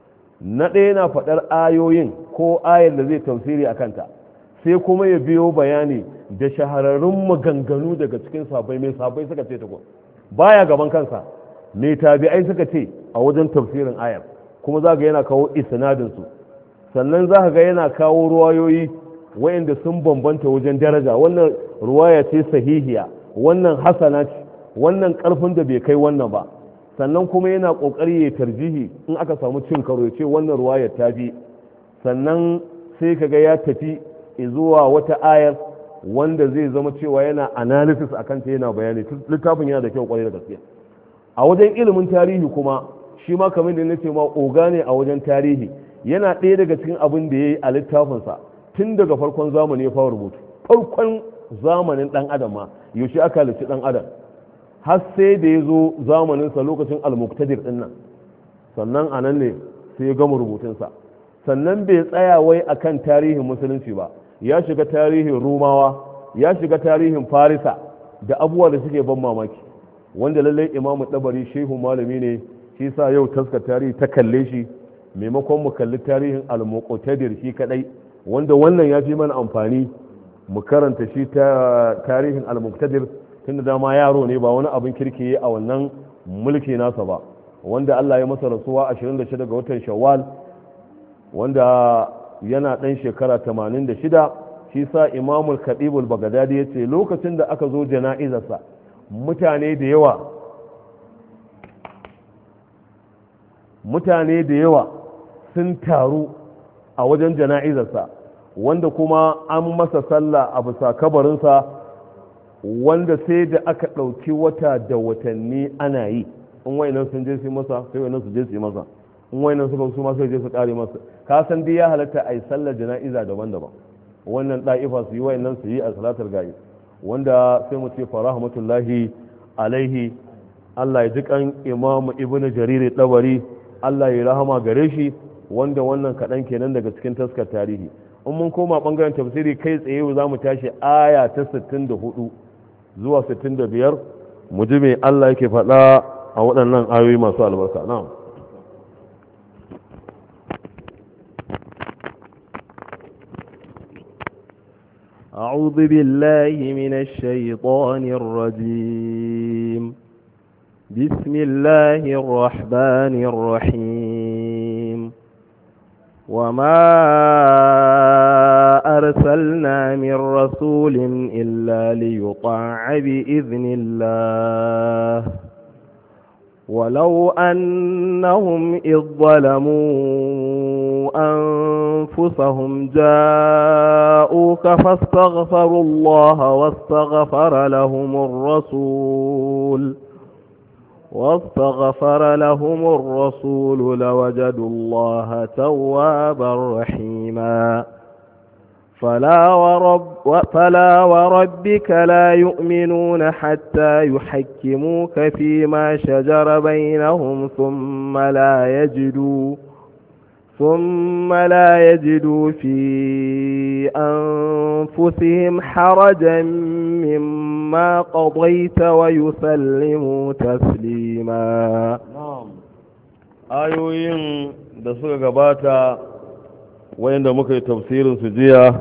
na ɗaya na faɗar ayoyin ko ayar da zai tafsiri a kanta sai kuma ya biyo bayani da shahararrun maganganu daga cikin sabai mai sabai suka ce takwas baya gaban kansa mai tabi'ai suka ce a wajen tafsirin ayar kuma za ga yana kawo isnadinsu sannan za ka ga yana kawo ruwayoyi wayanda sun bambanta wajen daraja wannan ruwaya ce sahihiya wannan hasana ce wannan karfin da bai kai wannan ba sannan kuma yana kokari ya tarjihi in aka samu cin karo ya ce wannan ruwaya ta bi sannan sai kaga ya tafi zuwa wata ayar wanda zai zama cewa yana analysis akan ta yana bayani littafin yana da kyau kwarai da gaske a wajen ilimin tarihi kuma shi ma kamar da nace ma oga ne a wajen tarihi yana ɗaya daga cikin abin da ya yi a littafinsa tun daga farkon zamani ya fara rubutu farkon zamanin ɗan adam ma yaushe aka halicci ɗan adam har sai da ya zo zamaninsa lokacin al-muqtadir ɗin nan sannan a nan ne sai ya gama rubutunsa sannan bai tsaya wai akan tarihin musulunci ba ya shiga tarihin rumawa ya shiga tarihin farisa da abubuwa da suke ban mamaki wanda lallai imamu dabari shehu malami ne shi sa yau taskar tarihi ta kalle shi maimakon mu kalli tarihin al-muqtadir shi kadai wanda wannan ya fi mana amfani mu karanta shi ta tarihin al-muqtadir tunda dama yaro ne ba wani abin kirki a wannan mulki nasa ba wanda Allah ya masa rasuwa 26 ga watan Shawwal wanda yana dan shekara 86 shi sa Imam al-Khatib al-Baghdadi yace lokacin da aka zo jana'izarsa mutane da yawa sun taru a wajen jana'izarsa wanda kuma an masa sallah a bisa kabarinsa wanda sai da aka ɗauki wata da watanni ana yi in wayannan sun je su masa sai wayannan su je su yi masa in wayannan suka su ma sai je su ƙare masa ka san dai ya halatta a yi sallar jana'iza daban-daban wannan ɗa'ifa su yi wayannan su yi a salatar ga'i wanda sai mu ce fa rahmatullahi alaihi Allah ya ji kan Imam Ibn Jarir Tabari Allah ya rahama gare shi wanda wannan kaɗan kenan daga cikin taskar tarihi in mun koma ɓangaren tafsiri kai tsaye za mu tashi aya ta 64 zuwa 65 mu ji me Allah yake faɗa a waɗannan ayoyi masu albarka na'am أعوذ بالله من الشيطان الرجيم بسم الله الرحمن الرحيم وما أرسلنا من رسول إلا ليطاع بإذن الله ولو أنهم إذ ظلموا أنفسهم جاءوك فاستغفروا الله واستغفر لهم الرسول لوجدوا الله توابا رحيما فلا وربك لا يؤمنون حتى يحكموك فيما شجر بينهم ثم لا يجدوا في أنفسهم حرجا مما قضيت ويسلموا تسليما. ayoyin da suka gabata wayanda muka yi tafsirin su jiya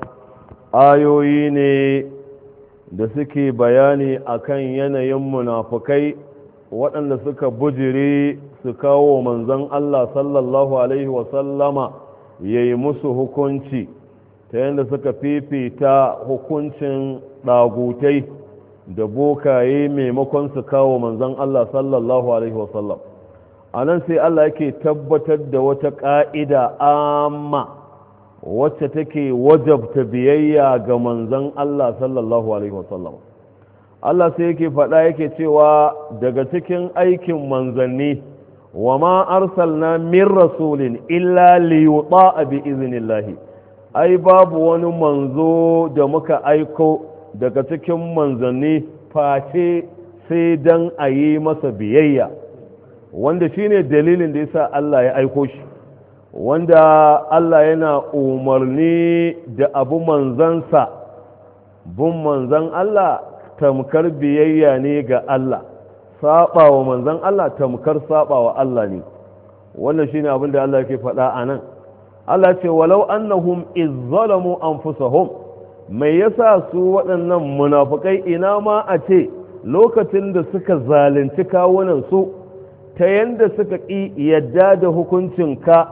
ayoyi ne da suke bayani akan yanayin munafukai waɗanda suka bujire su kawo manzon Allah sallallahu alaihi wasallama ya yi musu hukunci ta yadda suka fifita hukuncin ɗagutai da bokaye maimakon su kawo manzon Allah sallallahu alaihi wasallam. A nan sai Allah yake tabbatar da wata ƙa'ida amma wacce take wajabta biyayya ga manzon Allah sallallahu alaihi wasallam. Allah sai yake faɗa yake cewa daga cikin aikin manzanni wa ma arsalna min rasulin illa li yuta'a bi iznillahi, ai babu wani manzo da muka aiko daga cikin manzanni face sai dan a yi masa biyayya, wanda shine dalilin da yasa Allah ya aiko shi, wanda Allah yana umarni da abu manzansa. Bin manzan Allah tamkar biyayya ne ga Allah, saba wa manzan Allah tamkar saba wa Allah ne. Wannan shine abin da Allah yake faɗa a nan. Allah ce walau annahum izzalamu anfusahum, mai yasa su waɗannan munafukai ina ma a ce lokacin da suka zalunci kawunan su ta yanda suka ƙi yadda da hukuncinka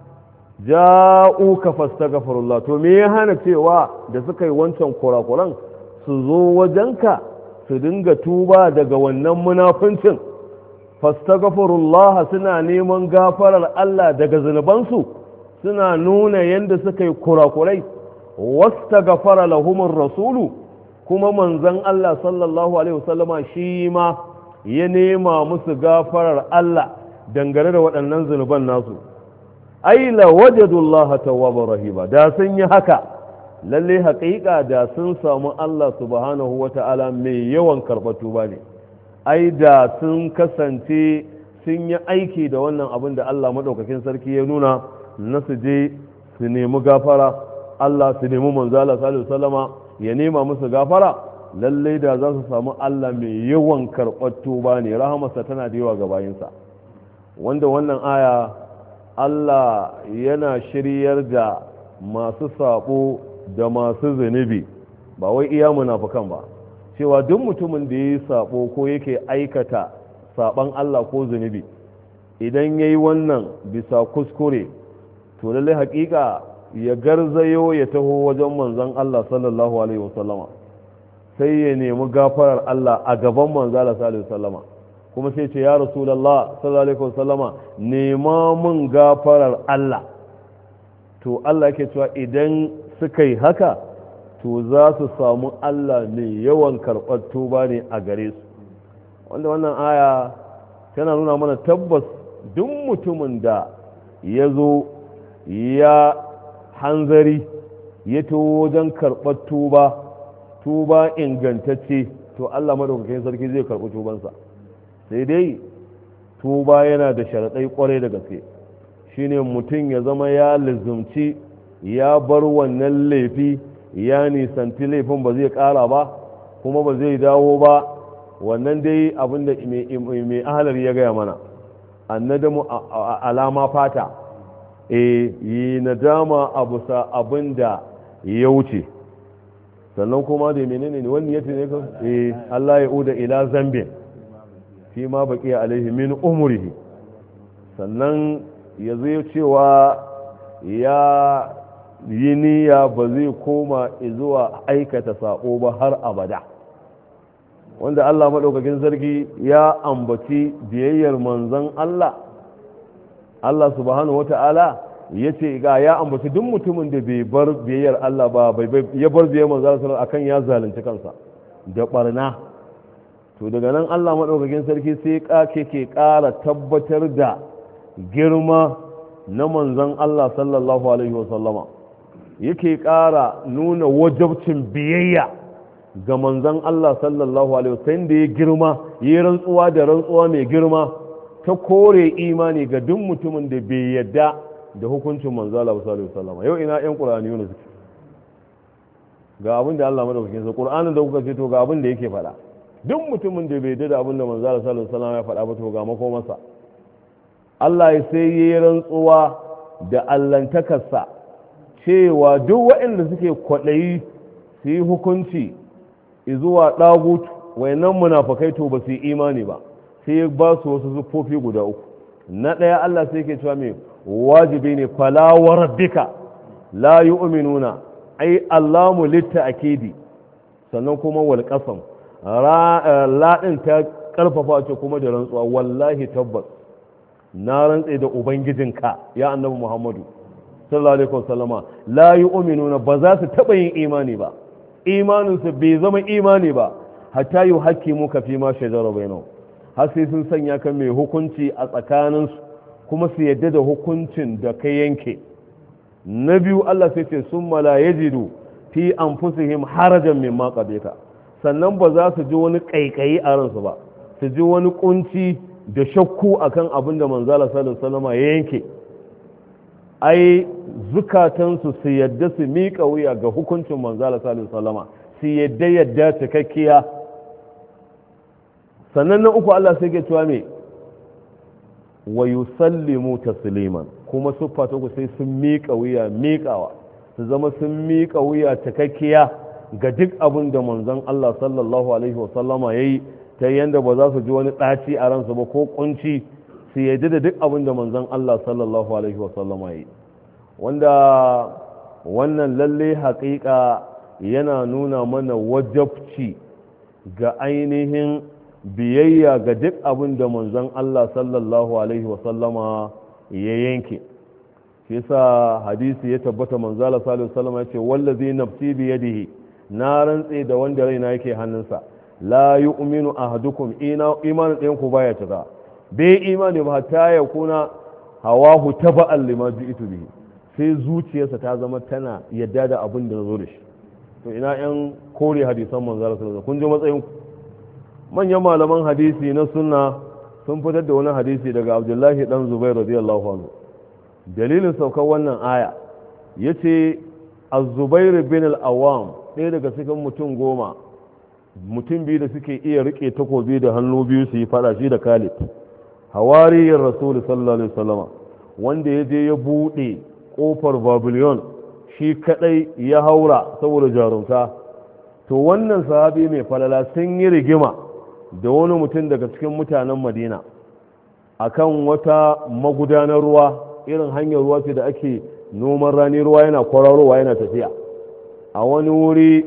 ja'uka fastaghfirullah, to me ya hana cewa da suka yi wancan kurakuran su zo wajenka su dinga tuba daga wannan munafincin, fastaghfirullah suna neman gafarar Allah daga zunubansu, suna nuna yanda suka yi kurakurai, wastaghfara lahumur rasulu, kuma manzon Allah sallallahu alaihi wasallama shi ma ya nema musu gafarar Allah dangane da waɗannan zunuban nasu. Ai la wajadullaha tawwabar rahima, da sun yi haka lalle haƙiƙa da sun samu Allah subhanahu wata'ala mai yawan karɓar tuba ne. Ai da sun kasance sun yi aiki da wannan abin da Allah madaukakin sarki ya nuna na su je su nemi gafara Allah, su nemi manzo Allah sallallahu alaihi wasallama ya nema musu gafara, lalle da za su samu Allah mai yawan karɓar tuba ne, rahamarsa tana da yawa ga bayinsa. Wanda wannan aya Allah yana shiryar da masu sabo da masu zunubi, ba wai iya munafukan ba, cewa duk mutumin da ya yi sabo ko yake aikata saban Allah ko zunubi, idan ya yi wannan bisa kuskure, to lallai hakika ya garzayo ya taho wajen manzon Allah sallallahu alaihi wasallama, sai ya nemi gafarar Allah a gaban manzon Allah sallallahu alaihi wasallama, kuma sai ce ya Rasulullah sallallahu alaihi wasallama nema mun gafarar Allah. To Allah yake cewa idan suka yi haka to za su samu Allah mai yawan karɓar tuba ne a gare su. Wanda wannan aya tana nuna mana tabbas duk mutumin da ya zo ya hanzari ya taho wajen karɓar tuba ingantacce, to Allah madaukakin sarki zai karɓi tubansa. Sai dai tuba yana da sharaɗai ƙwarai da gaske, shine mutum ya zama ya lizumci ya bar wannan laifi, ya nisanci laifin ba zai ƙara ba kuma ba zai dawo ba. Wannan dai abinda mai ahalar ya gaya mana, annadamu alama fata, yi nadama a bisa abinda ya wuce. Sannan kuma da menene ne wani yace ne kan Allah ya uda ila zambin fi ma baqiya alaihi min umrihi. Sannan ya zai cewa ya yi niyya ba zai koma zuwa aikata sako ba har abada. Wanda Allah maɗaukakin sarki ya ambaci biyayyar manzon Allah subhanahu wata'ala ya ce ga ya ambaci duk mutumin da bai bar biyayyar Allah ba, ya bar biyayyar manzon Allah akan ya zalunci kansa da barna. To daga nan Allah maɗaukakin sarki sai ke ƙara tabbatar da girma na manzon Allah sallallahu alaihi wasallama, yake ƙara nuna wajabcin biyayya ga manzon Allah sallallahu alaihi wasallam da ya girma yi rantsuwa da rantsuwa mai girma ta kore imani ga duk mutumin da bai yadda da hukuncin manzon Allah sallallahu alaihi wasallam. Yau ina ƴan Qur'ani ne suke ga abin da Allah madaukakin sa Qur'anin da kuka ce to ga abin da yake faɗa. Duk mutumin da bai yadda da abin da manzon Allah sallallahu alaihi wasallam ya faɗa ba to ga makomarsa. Allah ya sai yi rantsuwa da allantakarsa cewa duk waɗanda suke kwaɗayi su yi hukunci zuwa ɗagutu wayannan munafakai to ba su yi imani ba, sai ya ba su wasu zuffofi guda uku. Na ɗaya Allah sai ke cewa mai wajibi ne fala wa rabbika la yu'minuna ai allamu litta akidi, sannan kuma wal qasam laɗin ta ƙarfafa ce kuma da rantsuwa wallahi tabbas na rantse da ubangijinka ya annabi Muhammadu sallallahu alaihi wasallama la yu'minuna ba za su taba yin imani ba, imaninsu bai zama imani ba hatta yuhaqqimu ka fi ma shajara bainahum, har sai sun sanya kan mai hukunci a tsakaninsu kuma su yadda da hukuncin da kai yanke. Na biyu Allah sai ce summa la yajidu fi anfusihim harajan mimma qadaita, sannan ba za su ji wani kaikayi a ransu ba, su ji wani kunci da shakku akan abin da manzala sallallahu alaihi wasallama ya yanke. Ai zukatansu su yadda su miƙa wuya ga hukuncin manzala sallallahu alaihi wasallama, su yadda cikakkiya. Sannan na uku Allah sai ke cewa me wa yusallimu tasliman, kuma su fata ku sai sun miƙa wuya miƙawa, su zama sun miƙa wuya cikakkiya ga duk abin da manzon Allah sallallahu alaihi wasallama yayi, ta yanda ba za su ji wani ɗaci a ransu ba ko kunci, su yadda da duk abin da manzon Allah sallallahu alaihi wasallama yayi. Wanda wannan lalle haƙiƙa yana nuna mana wajabci ga ainihin biyayya ga duk abin da manzon Allah sallallahu alaihi wasallama ya yanke. shi yasa hadisi ya tabbata manzon Allah sallallahu alaihi wasallama ya ce wallazi nafsi bi yadihi, na rantse da wanda raina yake hannunsa, la yu'minu ahadukum imanin ɗayan ku baya cika, bai imani ba ta ya kuna hawahu taba'an lima ji'tu bihi, sai zuciyarsa ta zama tana yadda da abin da nazo da shi. To ina yan kore hadisan manzo Allah sallallahu alaihi wasallam, kun ji matsayin manyan malaman hadisi na sunna sun fitar da wani hadisi daga Abdullahi dan Zubair radiyallahu anhu. Dalilin saukar wannan aya yace Az-Zubair bin al-Awwam, ɗaya daga cikin mutum goma, mutum biyu da suke iya rike takobi da hannu biyu su yi fada, shi da Khalid hawariyar Rasul sallallahu alaihi wasallam, wanda ya je ya bude kofar Babylon shi kadai ya haura saboda jarumta. To wannan sahabi mai falala sun yi rigima da wani mutum daga cikin mutanen Madina akan wata magudanar ruwa, irin hanyar ruwa ce da ake noman rani, ruwa yana kwararowa yana tafiya a wani wuri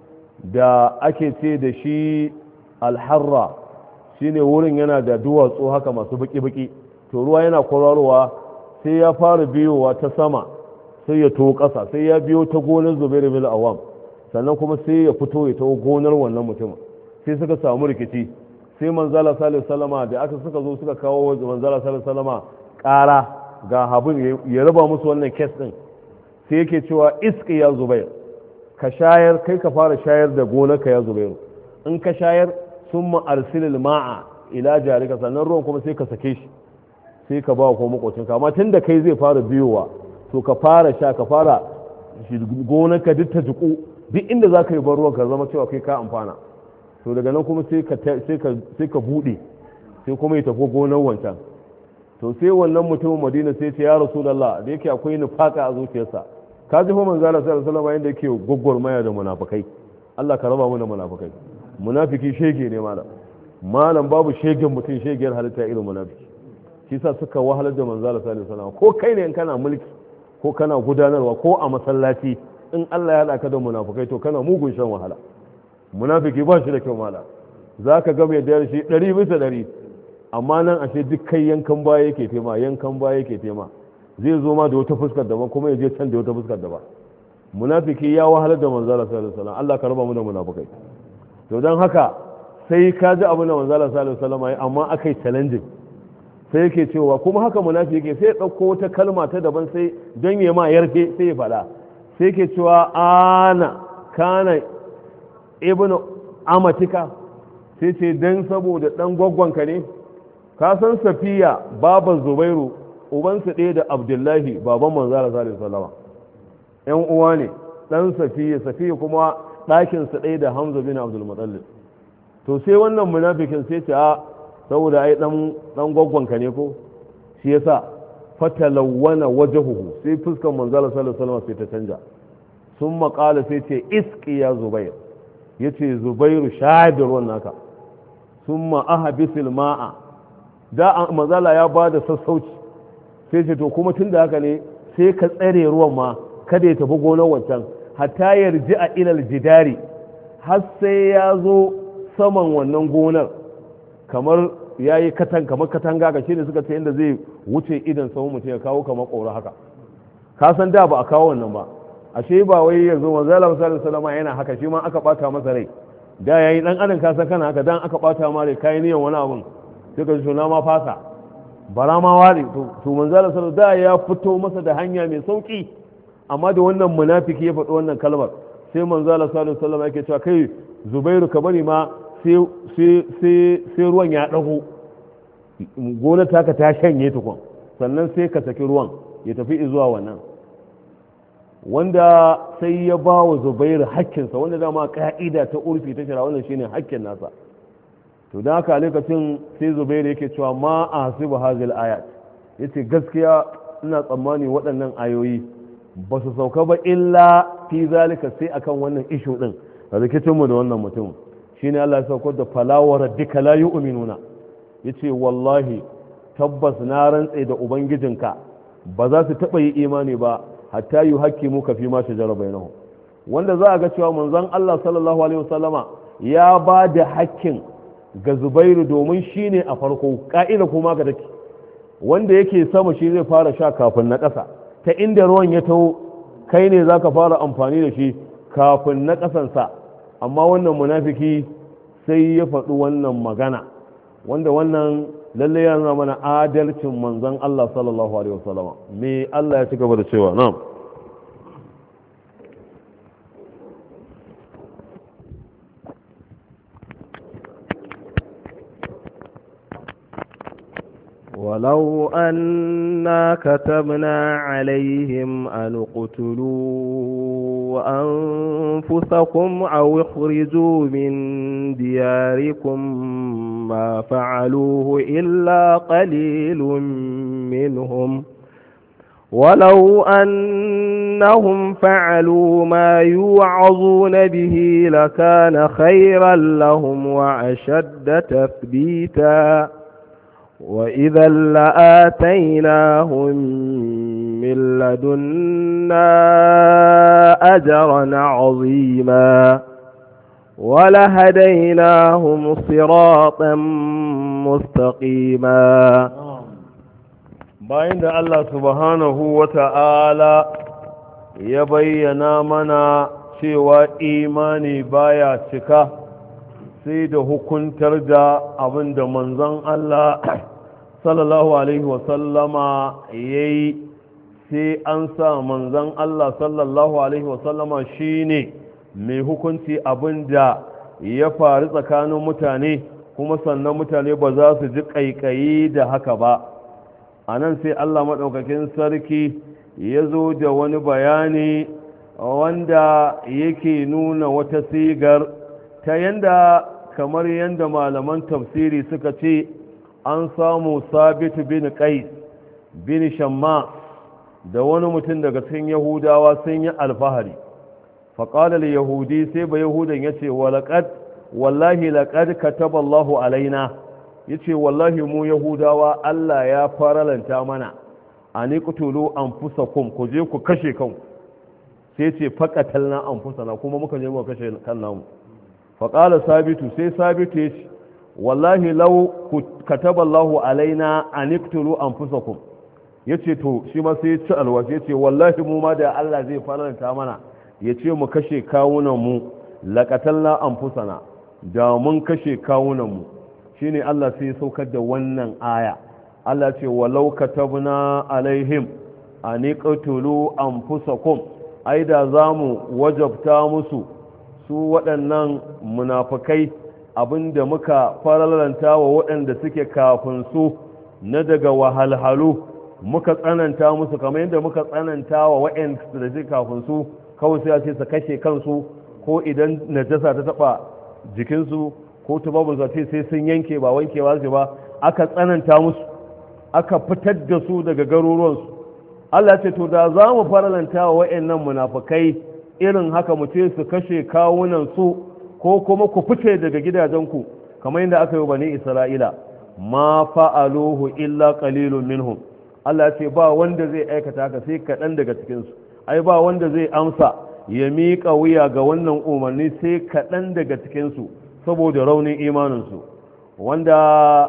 da ake ce da shi alharra, shine wurin yana da duwatsu haka masu baki-baki. To ruwa yana kwararowa sai ya fara biyowa ta sama sai ya to ƙasa, sai ya biyo ta gonar Zubairu bin Awam, sannan kuma sai ya fito ya taho gonar wannan mutumin. Sai suka samu rikici, sai manzala sallallahu alaihi wasallama da aka suka zo suka kawo manzala sallallahu alaihi wasallama ƙara ga habin ya raba musu wannan kes din. Sai yake cewa iski ya Zubair, ka shayar, kai ka fara shayar da gonarka ya Zubairu, in ka shayar summa arsilil ma'a ila jarika, sannan ruwan kuma sai ka sake shi sai ka ba ko makocinka. Amma tunda kai zai fara biyowa, to ka fara sha, ka fara gonarka duk ta jiku, duk inda za ka yi ban ruwan ka zama cewa kai ka amfana. To daga nan kuma sai ka buɗe, sai kuma ya tafi gonar wancan. To sai wannan mutumin Madina sai ce ya Rasulullah, da yake akwai nufaka a zuciyarsa, ka ji fa manzo Allah sallallahu alaihi wasallam yanda yake gogormaya da munafikai. Allah ka raba mu da munafikai. Munafiki shege ne malam babu shegen mutum, shegiyar halitta irin munafiki. shi sa suka wahalar da manzo Allah sallallahu alaihi wasallam. Ko kai ne in kana mulki ko kana gudanarwa ko a masallaci, in Allah ya haɗa ka da munafukai to kana mugun shan wahala. Munafiki ba shi da kyau mala, za ka ga mai da shi 100%, amma nan ashe duk kai yankan baya yake tema, zai zo ma da wata fuskar daban kuma ya je can da wata fuskar daban. Munafiki ya wahalar da manzo Allah sallallahu alaihi wasallam. Allah ka raba mu da munafukai. To dan haka sai ka ji abin da manzo Allah sallallahu alaihi wasallam amma akai challenging, sai yake cewa kuma haka munafiki yake, sai ya dauko wata kalma ta daban sai don ya ma yarke sai ya faɗa, sai ke cewa ana kana ibnu amatika, sai ce dan saboda dan gwaggwanka ne. ka san Safiya baban Zubairu ubansa ɗaya da Abdullahi baban manzo Allah sallallahu alaihi wasallam, ƴan uwa ne. dan Safiya kuma ɗakinsa ɗaya da Hamza bin Abdul Muttalib. to sai wannan munafikin sai ce a saboda ai dan gwaggwanka ne ko, shi yasa fatalawwana wajhuhu, sai fuskar manzo Allah sallallahu alaihi wasallam sai ta canja. sun maƙala sai ce iski ya Zubair, yace Zubairu shayar da ruwan naka. sun ma'ahabisil ma'a, da manzala ya ba da sassauci, sai ce to kuma tun da haka ne sai ka tsare ruwan ma kada ya tafi gonar wancan, hatta yarji a ilal jidari, har sai ya zo saman wannan gonar, kamar ya yi kamar katanga ga shi ne suka ce inda zai wuce idan saman mutum ya kawo kamar ƙora haka. ka san da ba a kawo wannan ba, ashe ba wai yanzu manzala sallallahu alaihi wasallam yana haka, shi ma aka bata masa rai. da yayi dan adam ka san kana haka, dan aka bata ma rai kai niyan wani abun sai ka ji na ma fasa bara ma ware to manzala sallallahu da ya fito masa da hanya mai sauki, amma da wannan munafiki ya faɗi wannan kalmar, sai manzala sallallahu alaihi wasallam yake cewa kai Zubairu ka bari ma sai ruwan ya dago, gonar taka ta shanye tukun, sannan sai ka saki ruwan ya tafi zuwa wannan, wanda sai ya ba wa Zubairu hakkinsa, wanda dama ka'ida ta urfi ta shara wannan shine hakkin nasa. to da haka lokacin sai Zubairu yake cewa ma ahsibu hazil ayat, yace gaskiya ina tsammani waɗannan ayoyi ba su sauka ba illa fi zalika, sai akan wannan ishu din rikicin mu da wannan mutum. shine Allah ya saukar da falawar rabbika la yu'minuna, yace wallahi tabbas na rantse da ubangijinka ba za su taɓa yi imani ba hatta yi haƙƙi muka fi ma shajara bainahu, wanda za a ga cewa manzon Allah sallallahu alaihi wasallama ya ba da hakkin ga Zubairu domin shi ne a farko, ka'ida kuma ga take wanda yake sama shi zai fara sha kafin na ƙasa, ta inda ruwan ya taho kai ne za ka fara amfani da shi kafin na ƙasansa. amma wannan munafiki sai ya faɗi wannan magana, wanda wannan lalle ya nuna mana adalcin manzon Allah sallallahu alaihi wasallam. me Allah ya ci gaba da cewa na'am ولو أنا كتبنا عليهم أن اقتلوا أنفسكم أو اخرجوا من دياركم ما فعلوه إلا قليل منهم ولو أنهم فعلوا ما يوعظون به لكان خيرا لهم وأشد تثبيتا وإذا لآتيناهم من لدنا أجرا عظيما ولهديناهم صراطا مستقيما. bayan da Allah subhanahu wa ta'ala ya bayyana mana cewa imani baya cika sai da hukuntar da abin da manzon Allah sallallahu alaihi wasallama ya yi, sai an sa manzon Allah sallallahu alaihi wasallama shi ne mai hukunci abin da ya faru tsakanin mutane, kuma sannan mutane ba za su ji ƙaiƙayi da haka ba. a nan sai Allah maɗaukakin sarki ya zo da wani bayani wanda yake nuna wata sigar ta yanda kamar yanda malaman tafsiri suka ce an samu sabitu bin qais bin shamma da wani mutum daga cikin yahudawa sun yi alfahari. faƙalar yahudi sai ba yahudan ya ce wallahi laƙad kataba Allahu alaina, ya ce wallahi mu yahudawa Allah ya faralanta mana a ni kutulu an fusa ku je ku kashe kanku, sai ce faƙatal na an fusa na kuma muka je mu kashe kan namu. faƙala sabitu sai sabitu ya ce wallahi lau kataba Allahu alaina a ni kutulu an fusa ku, ya ce to shi ma sai ci alwashi ya ce wallahi mu ma da Allah zai faralanta mana ya ce mu kashe kawunanmu laƙatal na an fusa na da mun kashe kawunanmu. shine Allah sai ya saukar da wannan aya. Allah ce walau katabna alaihim an qatulu anfusakum ai da zamu wajabta musu su waɗannan munafikai abinda muka faralanta wa waɗanda suke kafin su na daga wahalhalu muka tsananta musu kamar yadda muka tsananta wa waɗanda da suke kafin su kawai sai a ce su kashe kansu ko idan najasa ta taba jikinsu ko tubabun zace sai sun yanke ba wankewa su ba aka tsananta musu aka fitar da su daga garuruwansu Allah ce to da za mu faralanta wa waɗannan munafikai irin haka mu ce su kashe kawunan su ko kuma ku fice daga gidajenku kamar yadda aka yi bani Isra'ila ma fa'aluhu illa qalilun minhum Allah ce ba wanda zai aikata haka sai kaɗan daga cikinsu ai ba wanda zai amsa ya miƙa wuya ga wannan umarni sai kaɗan daga cikinsu saboda raunin imaninsu wanda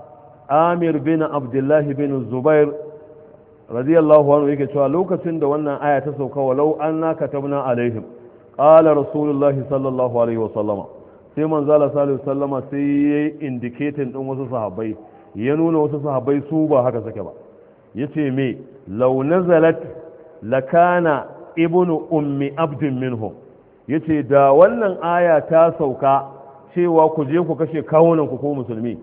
Amir bin Abdullahi bin Zubair radiyallahu anhu yake cewa lokacin da wannan aya ta sauka walau anna katabna alaihim qala rasulullahi sallallahu alaihi wasallama sai manzala sallallahu alaihi wasallama sai yayi indicating din wasu sahabbai ya nuna wasu sahabbai su ba haka suke ba yace me law nazalat lakana ibnu ummi abdin minhum yace da wannan aya ta sauka cewa ku je ku kashe kawunan ku ko musulmi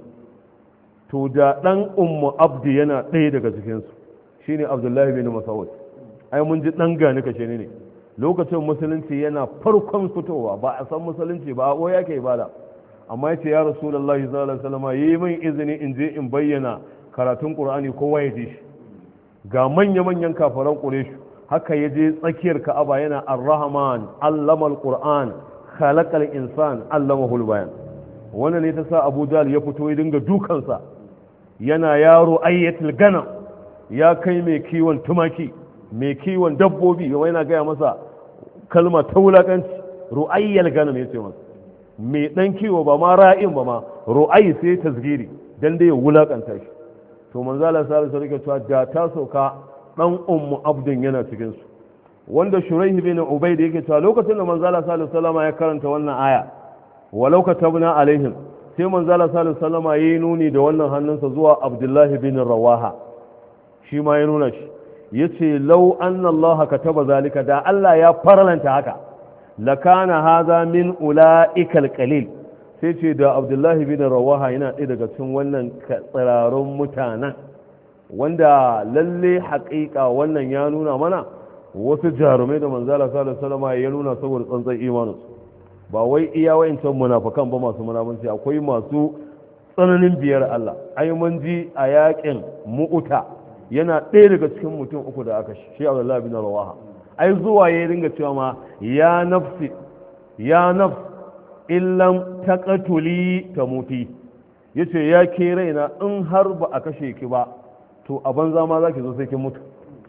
to da dan ummu abdi yana ɗaya daga cikin su shine abdullahi bin mas'ud ai mun ji dan gani kashe ne lokacin musulunci yana farkon fitowa ba a san musulunci ba a yake ibada amma yace ya rasulullahi sallallahu alaihi wasallam yi min izini in je in bayyana karatun qur'ani kowa ya ji shi ga manya-manyan kafaran quraish haka ya je tsakiyar ka'aba yana ar-rahman allama al-qur'an khalaqa al-insan allamahu al-bayan wannan ne ta sa abu jahl ya fito ya dinga dukansa yana yaro ayyatul ganam ya kai mai kiwon tumaki mai kiwon dabbobi yana gaya masa kalma ta wulakanci ru'ayyal ganam ya ce masa mai dan kiwo ba ma ra'in ba ma ru'ayyi sai tasgiri dan dai ya wulakanta shi to manzo Allah sallallahu alaihi wasallam da ta sauka dan ummu abdin yana cikin su wanda shuraih bin ubayd yake cewa lokacin da manzo Allah sallallahu alaihi wasallam ya karanta wannan aya walau katabna alaihim sai manzo Allah sallallahu alaihi wasallam yayi nuni da wannan hannunsa zuwa abdullahi bin rawaha shi ma ya nuna shi yace law anna Allah kataba zalika da Allah ya faralanta haka lakana hadha min ulaikal qalil sai ce da abdullahi bin rawaha yana ɗaya daga cikin wannan tsirarun mutanen wanda lalle haƙiƙa wannan ya nuna mana wasu jarumai da manzala sallallahu alaihi wasallam ya nuna saboda tsantsan imaninsu ba wai iya wayancan munafikan ba masu munafunci akwai masu tsananin biyar Allah ai mun ji a yakin mu'uta yana ɗaya daga cikin mutum uku da aka shi abdullahi bin rawaha ai zuwa ya dinga cewa ma ya nafsi ya nafs illam taqatuli tamuti yace ya ke raina in har ba a kashe ki ba to a banza ma zaki zo sai kin mutu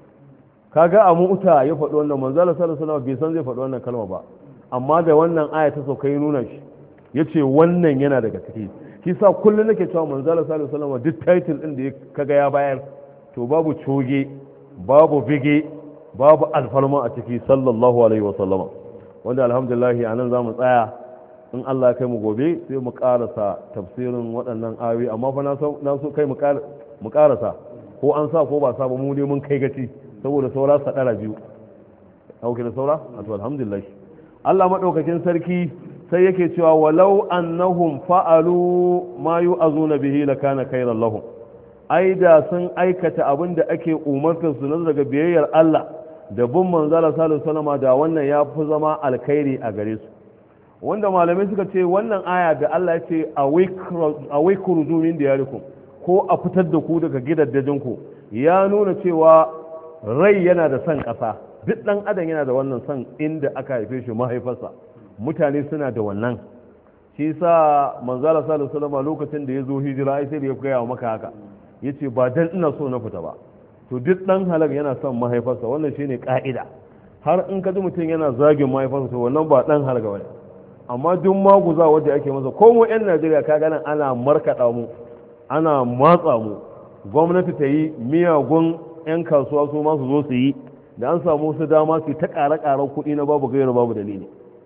kaga a mu'uta ya faɗi wannan manzala sallallahu alaihi wasallam bai san zai faɗi wannan kalma ba amma da wannan aya ta sauka ya nuna shi yace wannan yana daga ciki shi sa kullun nake cewa manzala sallallahu alaihi wasallam duk title din da kaga ya bayar to babu coge babu bige babu alfarma a ciki sallallahu alaihi wasallam wanda alhamdulillah anan zamu tsaya in Allah ya kai mu gobe sai mu karasa tafsirin waɗannan ayoyi amma fa na so kai mu karasa ko an sa ko ba sa ba mu ne mun kai gaci saboda saura sadara biyu auke da saura to alhamdulillah Allah madaukakin sarki sai yake cewa walau annahum fa'alu ma yu'azuna bihi lakana khairan lahum ai da sun aikata abin da ake umartar su na daga biyayyar Allah da bin manzala sallallahu alaihi wasallam da wannan ya fi zama alkhairi a gare su wanda malamai suka ce wannan aya da Allah ya ce a wikrudu min diyarikum ko a fitar da ku daga gidaddajinku ya nuna cewa rai yana da son ƙasa duk ɗan adam yana da wannan son inda aka haife shi mahaifarsa mutane suna da wannan shi sa manzala sallallahu alaihi wasallam lokacin da ya zo hijira ai sai da ya gaya maka haka yace ba dan ina so na fita ba to duk ɗan halal yana son mahaifarsa wannan shine ka'ida har in ka ji mutum yana zagin mahaifarsa to wannan ba ɗan halal bane amma duk maguza wanda ake masa ko mu yan Najeriya ka ganin ana markaɗa mu ana matsa mu gwamnati ta yi miyagun 'yan kasuwa su masu zo su yi da an samu su dama su ta ƙara-ƙarar kuɗi na babu gairar babu dalili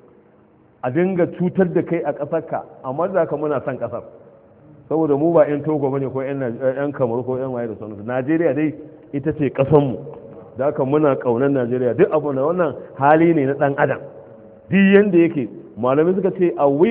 a dinga cutar da kai a ƙasarka amma da ka muna son ƙasar saboda mu ba 'yan togo bane ko 'yan kamaru ko 'yan waye da sauransu najeriya dai ita ce ƙasarmu da haka muna kaunar Najeriya duk abu na wannan hali ne na dan adam duk yanda yake malamai suka ce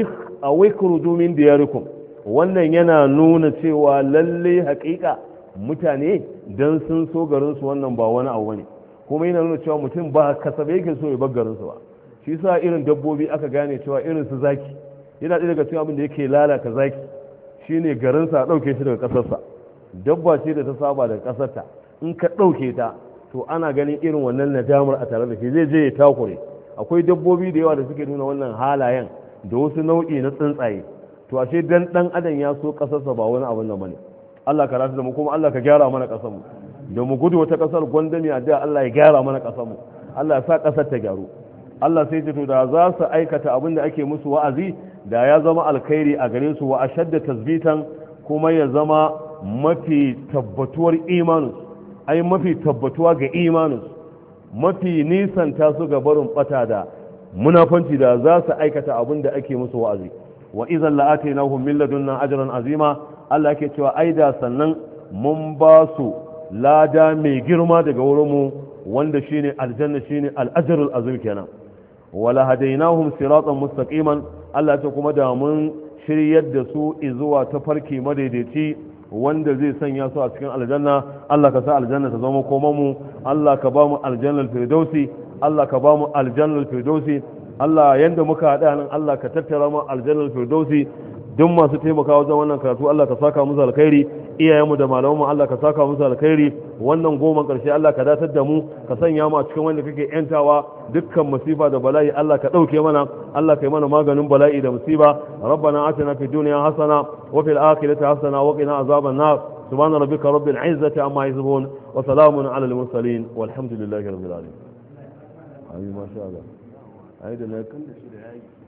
awikru min diyarikum wannan yana nuna cewa lalle haƙiƙa mutane dan sun so garin su wannan ba wani abu ne kuma yana nuna cewa mutum ba kasabe yake so ya bar garin su ba shi sa irin dabbobi aka gane cewa irin su zaki yana ɗaya daga cikin abin da yake lalata zaki shine garin sa ɗauke shi daga ƙasarsa dabba ce da ta saba daga ƙasarta in ka ɗauke ta to ana ganin irin wannan nadamar a tare da shi zai je ya takure akwai dabbobi da yawa da suke nuna wannan halayen da wasu nau'i na tsuntsaye to ashe dan adam ya so ƙasarsa ba wani abin da bane Allah ka rasu da mu kuma Allah ka gyara mana ƙasar mu da mu gudu wata ƙasar gwandami a da Allah ya gyara mana ƙasar mu Allah ya sa ƙasar ta gyaru Allah sai ce to da za su aikata abin da ake musu wa'azi da ya zama alkhairi a gare su wa ashadda tasbitan kuma ya zama mafi tabbatuwar imaninsu ai mafi tabbatuwa ga imaninsu mafi nisanta su ga barin bata da munafanci da za su aikata abin da ake musu wa'azi wa idan la'atainahum min ladunna ajran azima Allah yake cewa ai da sannan mun ba su lada mai girma daga wurin mu wanda shine aljanna shine al-ajrul azim kenan wala hadainahum siratan mustaqiman Allah ta kuma da mun shiryar da su zuwa tafarki madaidaici wanda zai sanya su a cikin aljanna Allah ka sa aljanna ta zama koman mu Allah ka ba mu aljannal firdausi Allah ka ba mu aljannal firdausi Allah yanda muka hada nan Allah ka tattara mu aljannal firdausi duk masu taimakawa wajen wannan karatu Allah ka saka musu alkhairi iyayenmu da malamanmu Allah ka saka musu alkhairi wannan goma karshe Allah ka datar da mu ka sanya mu a cikin wanda kake yantawa dukkan musiba da bala'i Allah ka dauke mana Allah ka yi mana maganin bala'i da musiba rabbana atina fid dunya hasana wa fil akhirati hasana wa qina azaban nar subhana rabbika rabbil izzati amma yasifun wa salamun ala al mursalin walhamdulillahi rabbil alamin ayi ma sha Allah ayi da na kan da shi da yayi